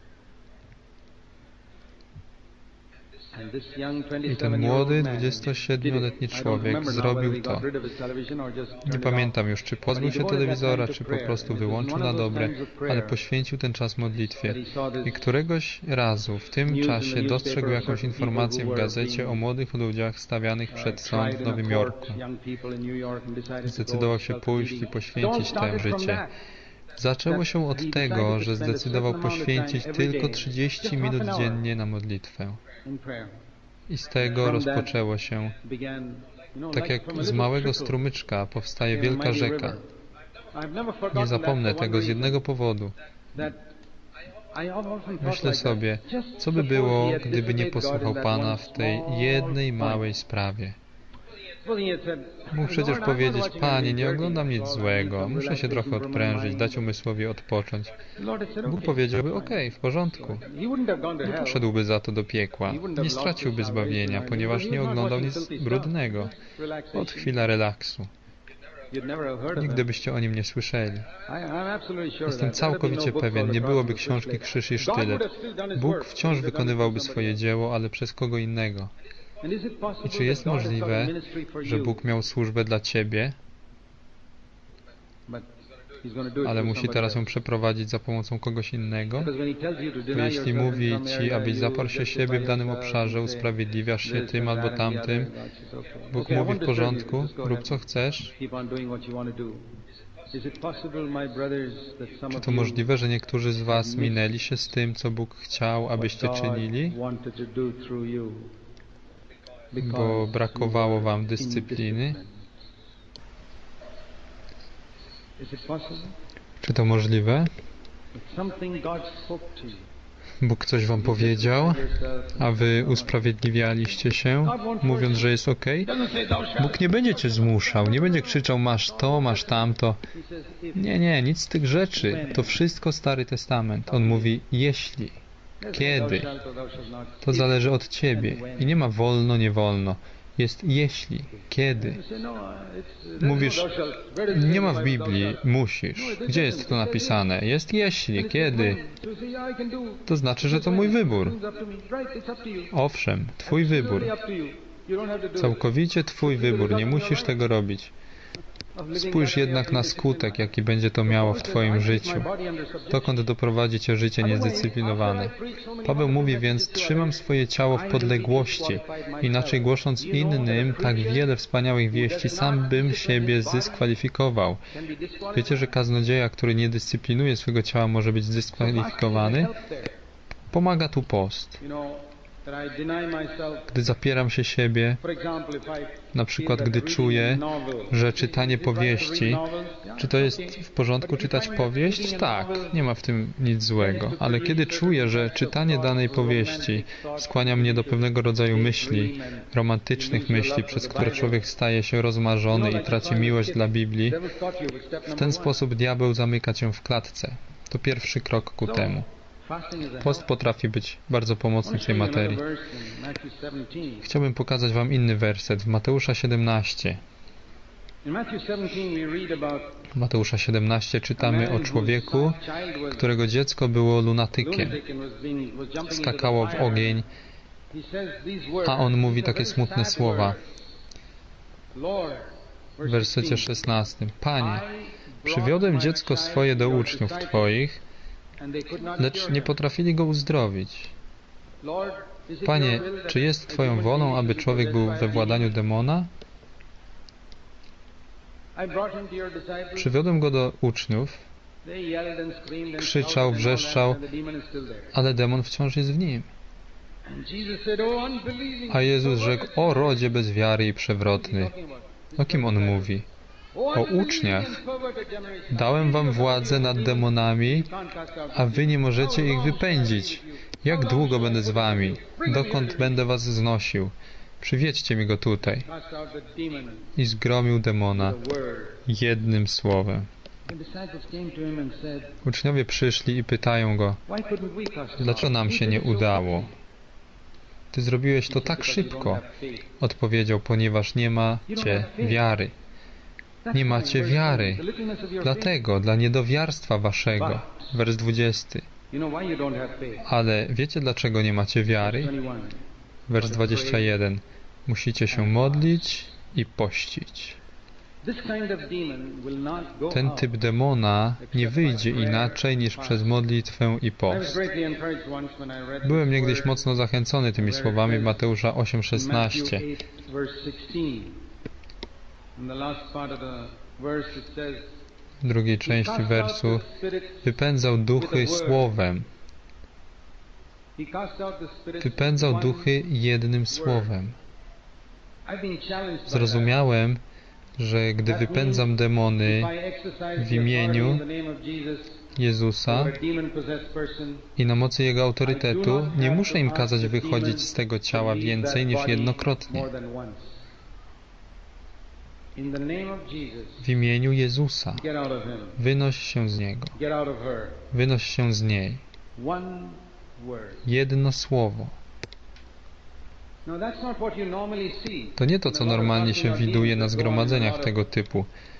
Speaker 1: I ten młody, dwudziestosiedmioletni człowiek zrobił to. Nie pamiętam już, czy pozbył się telewizora, czy po prostu wyłączył na dobre, ale poświęcił ten czas modlitwie. I któregoś razu w tym czasie dostrzegł jakąś informację w gazecie o młodych ludziach stawianych przed sąd w Nowym Jorku. Zdecydował się pójść i poświęcić temu życie. Zaczęło się od tego, że zdecydował poświęcić tylko trzydzieści minut dziennie na modlitwę. I z tego rozpoczęło się, tak jak z małego strumyczka powstaje wielka rzeka. Nie zapomnę tego z jednego powodu. Myślę sobie, co by było, gdyby nie posłuchał Pana w tej jednej małej sprawie. Mógł przecież powiedzieć, Panie, nie oglądam nic złego, muszę się trochę odprężyć, dać umysłowi odpocząć. Bóg powiedziałby, okej, w porządku. Nie poszedłby za to do piekła, nie straciłby zbawienia, ponieważ nie oglądał nic brudnego. Od chwila relaksu. Nigdy byście o nim nie słyszeli. Jestem całkowicie pewien, nie byłoby książki Krzyż i Sztylet. Bóg wciąż wykonywałby swoje dzieło, ale przez kogo innego. I czy jest możliwe, że Bóg miał służbę dla Ciebie, ale musi teraz ją przeprowadzić za pomocą kogoś innego? Bo jeśli mówi Ci, abyś zaparł się siebie w danym obszarze, usprawiedliwiasz się tym albo tamtym, Bóg mówi w porządku, rób co chcesz. Czy to możliwe, że niektórzy z Was minęli się z tym, co Bóg chciał, abyście czynili? Bo brakowało Wam dyscypliny? Czy to możliwe? Bóg coś Wam powiedział, a Wy usprawiedliwialiście się, mówiąc, że jest ok? Bóg nie będzie Cię zmuszał, nie będzie krzyczał, masz to, masz tamto. Nie, nie, nic z tych rzeczy. To wszystko Stary Testament. On mówi, jeśli. Kiedy? To zależy od Ciebie. I nie ma wolno, nie wolno. Jest jeśli. Kiedy? Mówisz, nie ma w Biblii, musisz. Gdzie jest to napisane? Jest jeśli. Kiedy? To znaczy, że to mój wybór. Owszem, Twój wybór. Całkowicie Twój wybór. Nie musisz tego robić. Spójrz jednak na skutek, jaki będzie to miało w Twoim życiu. Dokąd doprowadzi Cię życie niezdyscyplinowane. Paweł mówi więc, trzymam swoje ciało w podległości. Inaczej głosząc innym tak wiele wspaniałych wieści, sam bym siebie zdyskwalifikował. Wiecie, że kaznodzieja, który nie dyscyplinuje swojego ciała, może być zdyskwalifikowany? Pomaga tu post. Gdy zapieram się siebie, na przykład gdy czuję, że czytanie powieści, czy to jest w porządku czytać powieść? Tak, nie ma w tym nic złego. Ale kiedy czuję, że czytanie danej powieści skłania mnie do pewnego rodzaju myśli, romantycznych myśli, przez które człowiek staje się rozmarzony i traci miłość dla Biblii, w ten sposób diabeł zamyka cię w klatce. To pierwszy krok ku temu. Post potrafi być bardzo pomocny w tej materii. Chciałbym pokazać Wam inny werset w Mateusza siedemnaście. W Mateusza siedemnaście czytamy o człowieku, którego dziecko było lunatykiem. Skakało w ogień, a on mówi takie smutne słowa. W wersecie szesnastym. Panie, przywiodłem dziecko swoje do uczniów Twoich, lecz nie potrafili go uzdrowić. Panie, czy jest Twoją wolą, aby człowiek był we władaniu demona? Przywiodłem go do uczniów, krzyczał, wrzeszczał, ale demon wciąż jest w nim. A Jezus rzekł, o rodzie bez wiary i przewrotny. O kim On mówi? O uczniach. Dałem wam władzę nad demonami, a wy nie możecie ich wypędzić. Jak długo będę z wami? Dokąd będę was znosił? Przywiedźcie mi go tutaj. I zgromił demona jednym słowem. Uczniowie przyszli i pytają go, dlaczego nam się nie udało? Ty zrobiłeś to tak szybko. Odpowiedział, ponieważ nie macie wiary. Nie macie wiary. Dlatego, dla niedowiarstwa waszego. Wers dwudziesty. Ale wiecie, dlaczego nie macie wiary? Wers dwudziesty jeden. Musicie się modlić i pościć. Ten typ demona nie wyjdzie inaczej niż przez modlitwę i post. Byłem niegdyś mocno zachęcony tymi słowami Mateusza osiem szesnaście. W drugiej części wersu wypędzał duchy słowem. Wypędzał duchy jednym słowem. Zrozumiałem, że gdy wypędzam demony w imieniu Jezusa i na mocy Jego autorytetu, nie muszę im kazać wychodzić z tego ciała więcej niż jednokrotnie. W imieniu Jezusa wynoś się z Niego. Wynoś się z niej. Jedno słowo. To nie to, co normalnie się widuje na zgromadzeniach tego typu.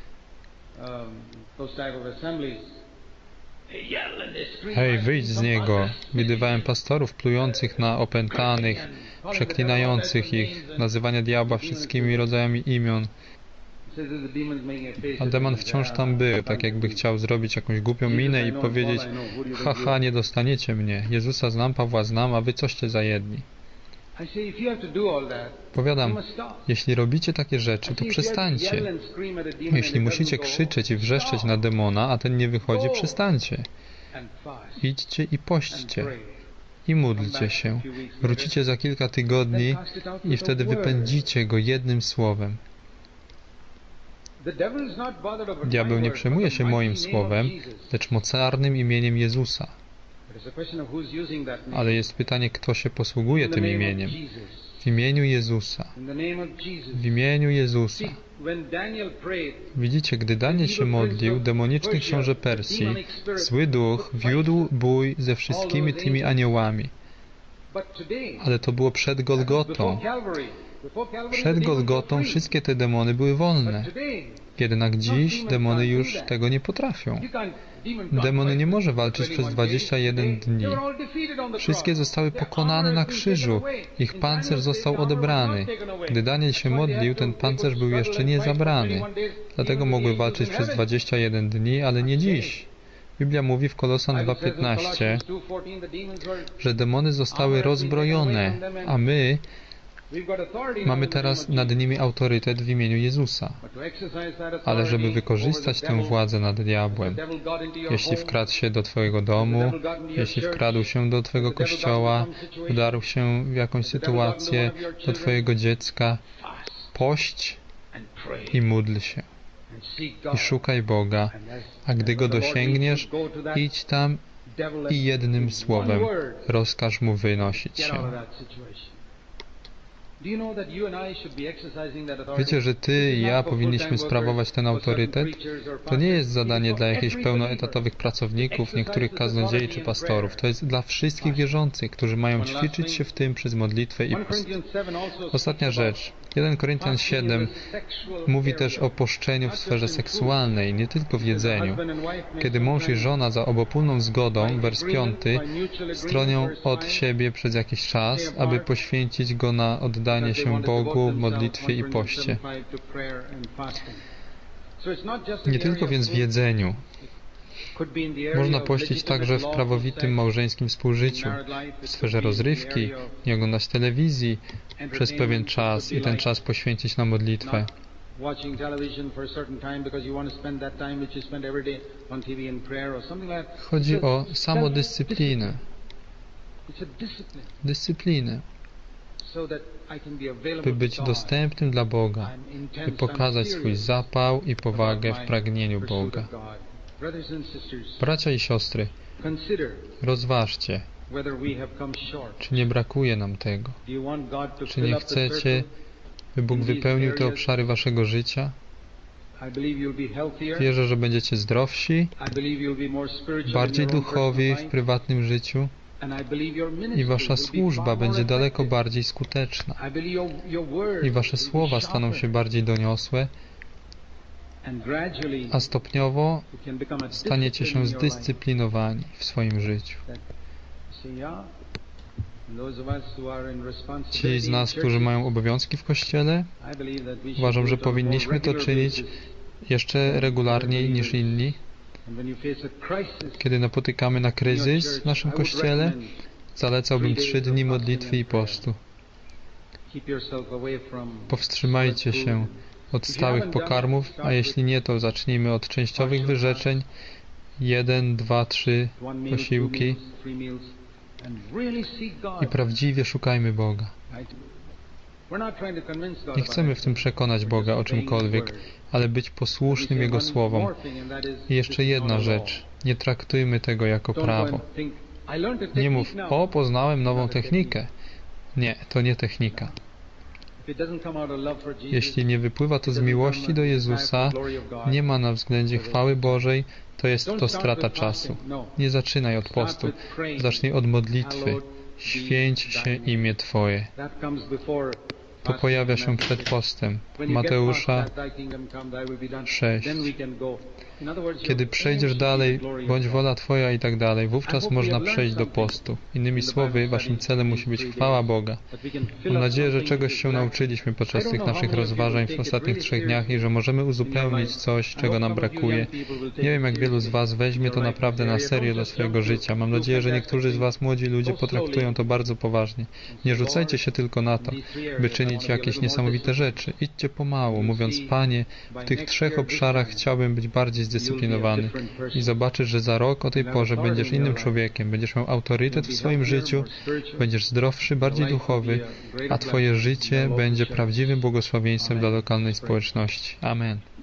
Speaker 1: Hej, wyjdź z niego. Widywałem pastorów plujących na opętanych, przeklinających ich, nazywania diabła wszystkimi rodzajami imion. A demon wciąż tam był, tak jakby chciał zrobić jakąś głupią minę i powiedzieć: haha, nie dostaniecie mnie. Jezusa znam, Pawła znam, a wy coście za jedni. Powiadam, jeśli robicie takie rzeczy, to przestańcie. Jeśli musicie krzyczeć i wrzeszczeć na demona, a ten nie wychodzi, przestańcie. Idźcie i pośćcie. I módlcie się. Wrócicie za kilka tygodni i wtedy wypędzicie go jednym słowem. Diabeł nie przejmuje się moim słowem, lecz mocarnym imieniem Jezusa. Ale jest pytanie, kto się posługuje tym imieniem. W imieniu Jezusa. W imieniu Jezusa. Widzicie, gdy Daniel się modlił, demoniczny książę Persji, zły duch wiódł bój ze wszystkimi tymi aniołami. Ale to było przed Golgotą. Przed Golgotą wszystkie te demony były wolne. Jednak dziś demony już tego nie potrafią. Demon nie może walczyć przez dwadzieścia jeden dni. Wszystkie zostały pokonane na krzyżu. Ich pancerz został odebrany. Gdy Daniel się modlił, ten pancerz był jeszcze nie zabrany. Dlatego mogły walczyć przez dwadzieścia jeden dni, ale nie dziś. Biblia mówi w Kolosan dwa piętnaście, że demony zostały rozbrojone, a my mamy teraz nad nimi autorytet w imieniu Jezusa. Ale żeby wykorzystać tę władzę nad diabłem, jeśli wkradł się do Twojego domu, jeśli wkradł się do Twojego kościoła, wdarł się w jakąś sytuację do Twojego dziecka, pość i módl się. I szukaj Boga, a gdy Go dosięgniesz, idź tam i jednym słowem rozkaż Mu wynosić się. Wiecie, że Ty i ja powinniśmy sprawować ten autorytet? To nie jest zadanie dla jakichś pełnoetatowych pracowników, niektórych kaznodziei czy pastorów. To jest dla wszystkich wierzących, którzy mają ćwiczyć się w tym przez modlitwę i post. Ostatnia rzecz. pierwszy Koryntian siedem mówi też o poszczeniu w sferze seksualnej, nie tylko w jedzeniu. Kiedy mąż i żona za obopólną zgodą, wers piąty, stronią od siebie przez jakiś czas, aby poświęcić go na oddanie się Bogu w modlitwie i poście. Nie tylko więc w jedzeniu. Można pościć także w prawowitym małżeńskim współżyciu, w sferze rozrywki, nie oglądać telewizji przez pewien czas i ten czas poświęcić na modlitwę. Chodzi o samodyscyplinę. Dyscyplinę. By być dostępnym dla Boga, by pokazać swój zapał i powagę w pragnieniu Boga. Bracia i siostry, rozważcie, czy nie brakuje nam tego. Czy nie chcecie, by Bóg wypełnił te obszary waszego życia?
Speaker 2: I believe you'll be healthier.
Speaker 1: Wierzę, że będziecie zdrowsi,
Speaker 2: I believe you'll be more spiritual
Speaker 1: bardziej
Speaker 2: in your own
Speaker 1: duchowi
Speaker 2: personal
Speaker 1: w
Speaker 2: life.
Speaker 1: prywatnym życiu
Speaker 2: And I believe your ministry
Speaker 1: i wasza
Speaker 2: will be
Speaker 1: służba
Speaker 2: far more
Speaker 1: będzie daleko
Speaker 2: effective.
Speaker 1: bardziej skuteczna
Speaker 2: I believe your, your words
Speaker 1: i wasze
Speaker 2: will be
Speaker 1: słowa staną
Speaker 2: sharper.
Speaker 1: się bardziej doniosłe,
Speaker 2: And gradually
Speaker 1: a stopniowo
Speaker 2: you can become a
Speaker 1: staniecie
Speaker 2: discipline
Speaker 1: się
Speaker 2: in your life.
Speaker 1: zdyscyplinowani w swoim życiu.
Speaker 2: See, yeah? And those of us who are in
Speaker 1: Ci
Speaker 2: responsibility
Speaker 1: z
Speaker 2: in
Speaker 1: nas, którzy
Speaker 2: churches,
Speaker 1: mają obowiązki w Kościele,
Speaker 2: I believe that we should
Speaker 1: uważam,
Speaker 2: do
Speaker 1: że
Speaker 2: it on a more
Speaker 1: powinniśmy to
Speaker 2: regular
Speaker 1: czynić
Speaker 2: basis.
Speaker 1: jeszcze regularniej niż inni.
Speaker 2: And when you face a crisis
Speaker 1: Kiedy napotykamy na
Speaker 2: in your
Speaker 1: kryzys
Speaker 2: church,
Speaker 1: w naszym
Speaker 2: I would
Speaker 1: Kościele,
Speaker 2: recommend
Speaker 1: zalecałbym trzy dni modlitwy i postu.
Speaker 2: keep yourself away from
Speaker 1: Powstrzymajcie
Speaker 2: solid
Speaker 1: się
Speaker 2: food.
Speaker 1: od stałych pokarmów, a jeśli nie, to zacznijmy od częściowych wyrzeczeń. Jeden, dwa, trzy
Speaker 2: One meal, two
Speaker 1: posiłki
Speaker 2: meals, three meals, and really seek God,
Speaker 1: i prawdziwie szukajmy Boga.
Speaker 2: right? We're not trying to convince God
Speaker 1: Nie
Speaker 2: about
Speaker 1: chcemy w
Speaker 2: it.
Speaker 1: tym przekonać Boga o czymkolwiek, ale być posłusznym Jego słowom. I jeszcze jedna rzecz. Nie traktujmy tego jako prawo. Nie mów, o, poznałem nową technikę. Nie, to nie technika. Jeśli nie wypływa to z miłości do Jezusa, nie ma na względzie chwały Bożej, to jest to strata czasu. Nie zaczynaj od postu. Zacznij od modlitwy. Święć się imię Twoje. To pojawia się przed postem. Mateusza sześć. Kiedy przejdziesz dalej, bądź wola Twoja i tak dalej, wówczas można przejść do postu. Innymi słowy, waszym celem musi być chwała Boga. Mam nadzieję, że czegoś się nauczyliśmy podczas tych naszych rozważań w ostatnich trzech dniach i że możemy uzupełnić coś, czego nam brakuje. Nie wiem, jak wielu z was weźmie to naprawdę na serio do swojego życia. Mam nadzieję, że niektórzy z was, młodzi ludzie, potraktują to bardzo poważnie. Nie rzucajcie się tylko na to, by czynić jakieś niesamowite rzeczy. Idźcie pomału, mówiąc, Panie, w tych trzech obszarach chciałbym być bardziej zdyscyplinowany. I zobaczysz, że za rok o tej porze będziesz innym człowiekiem, będziesz miał autorytet w swoim życiu, będziesz zdrowszy, bardziej duchowy, a Twoje życie będzie prawdziwym błogosławieństwem dla lokalnej społeczności. Amen.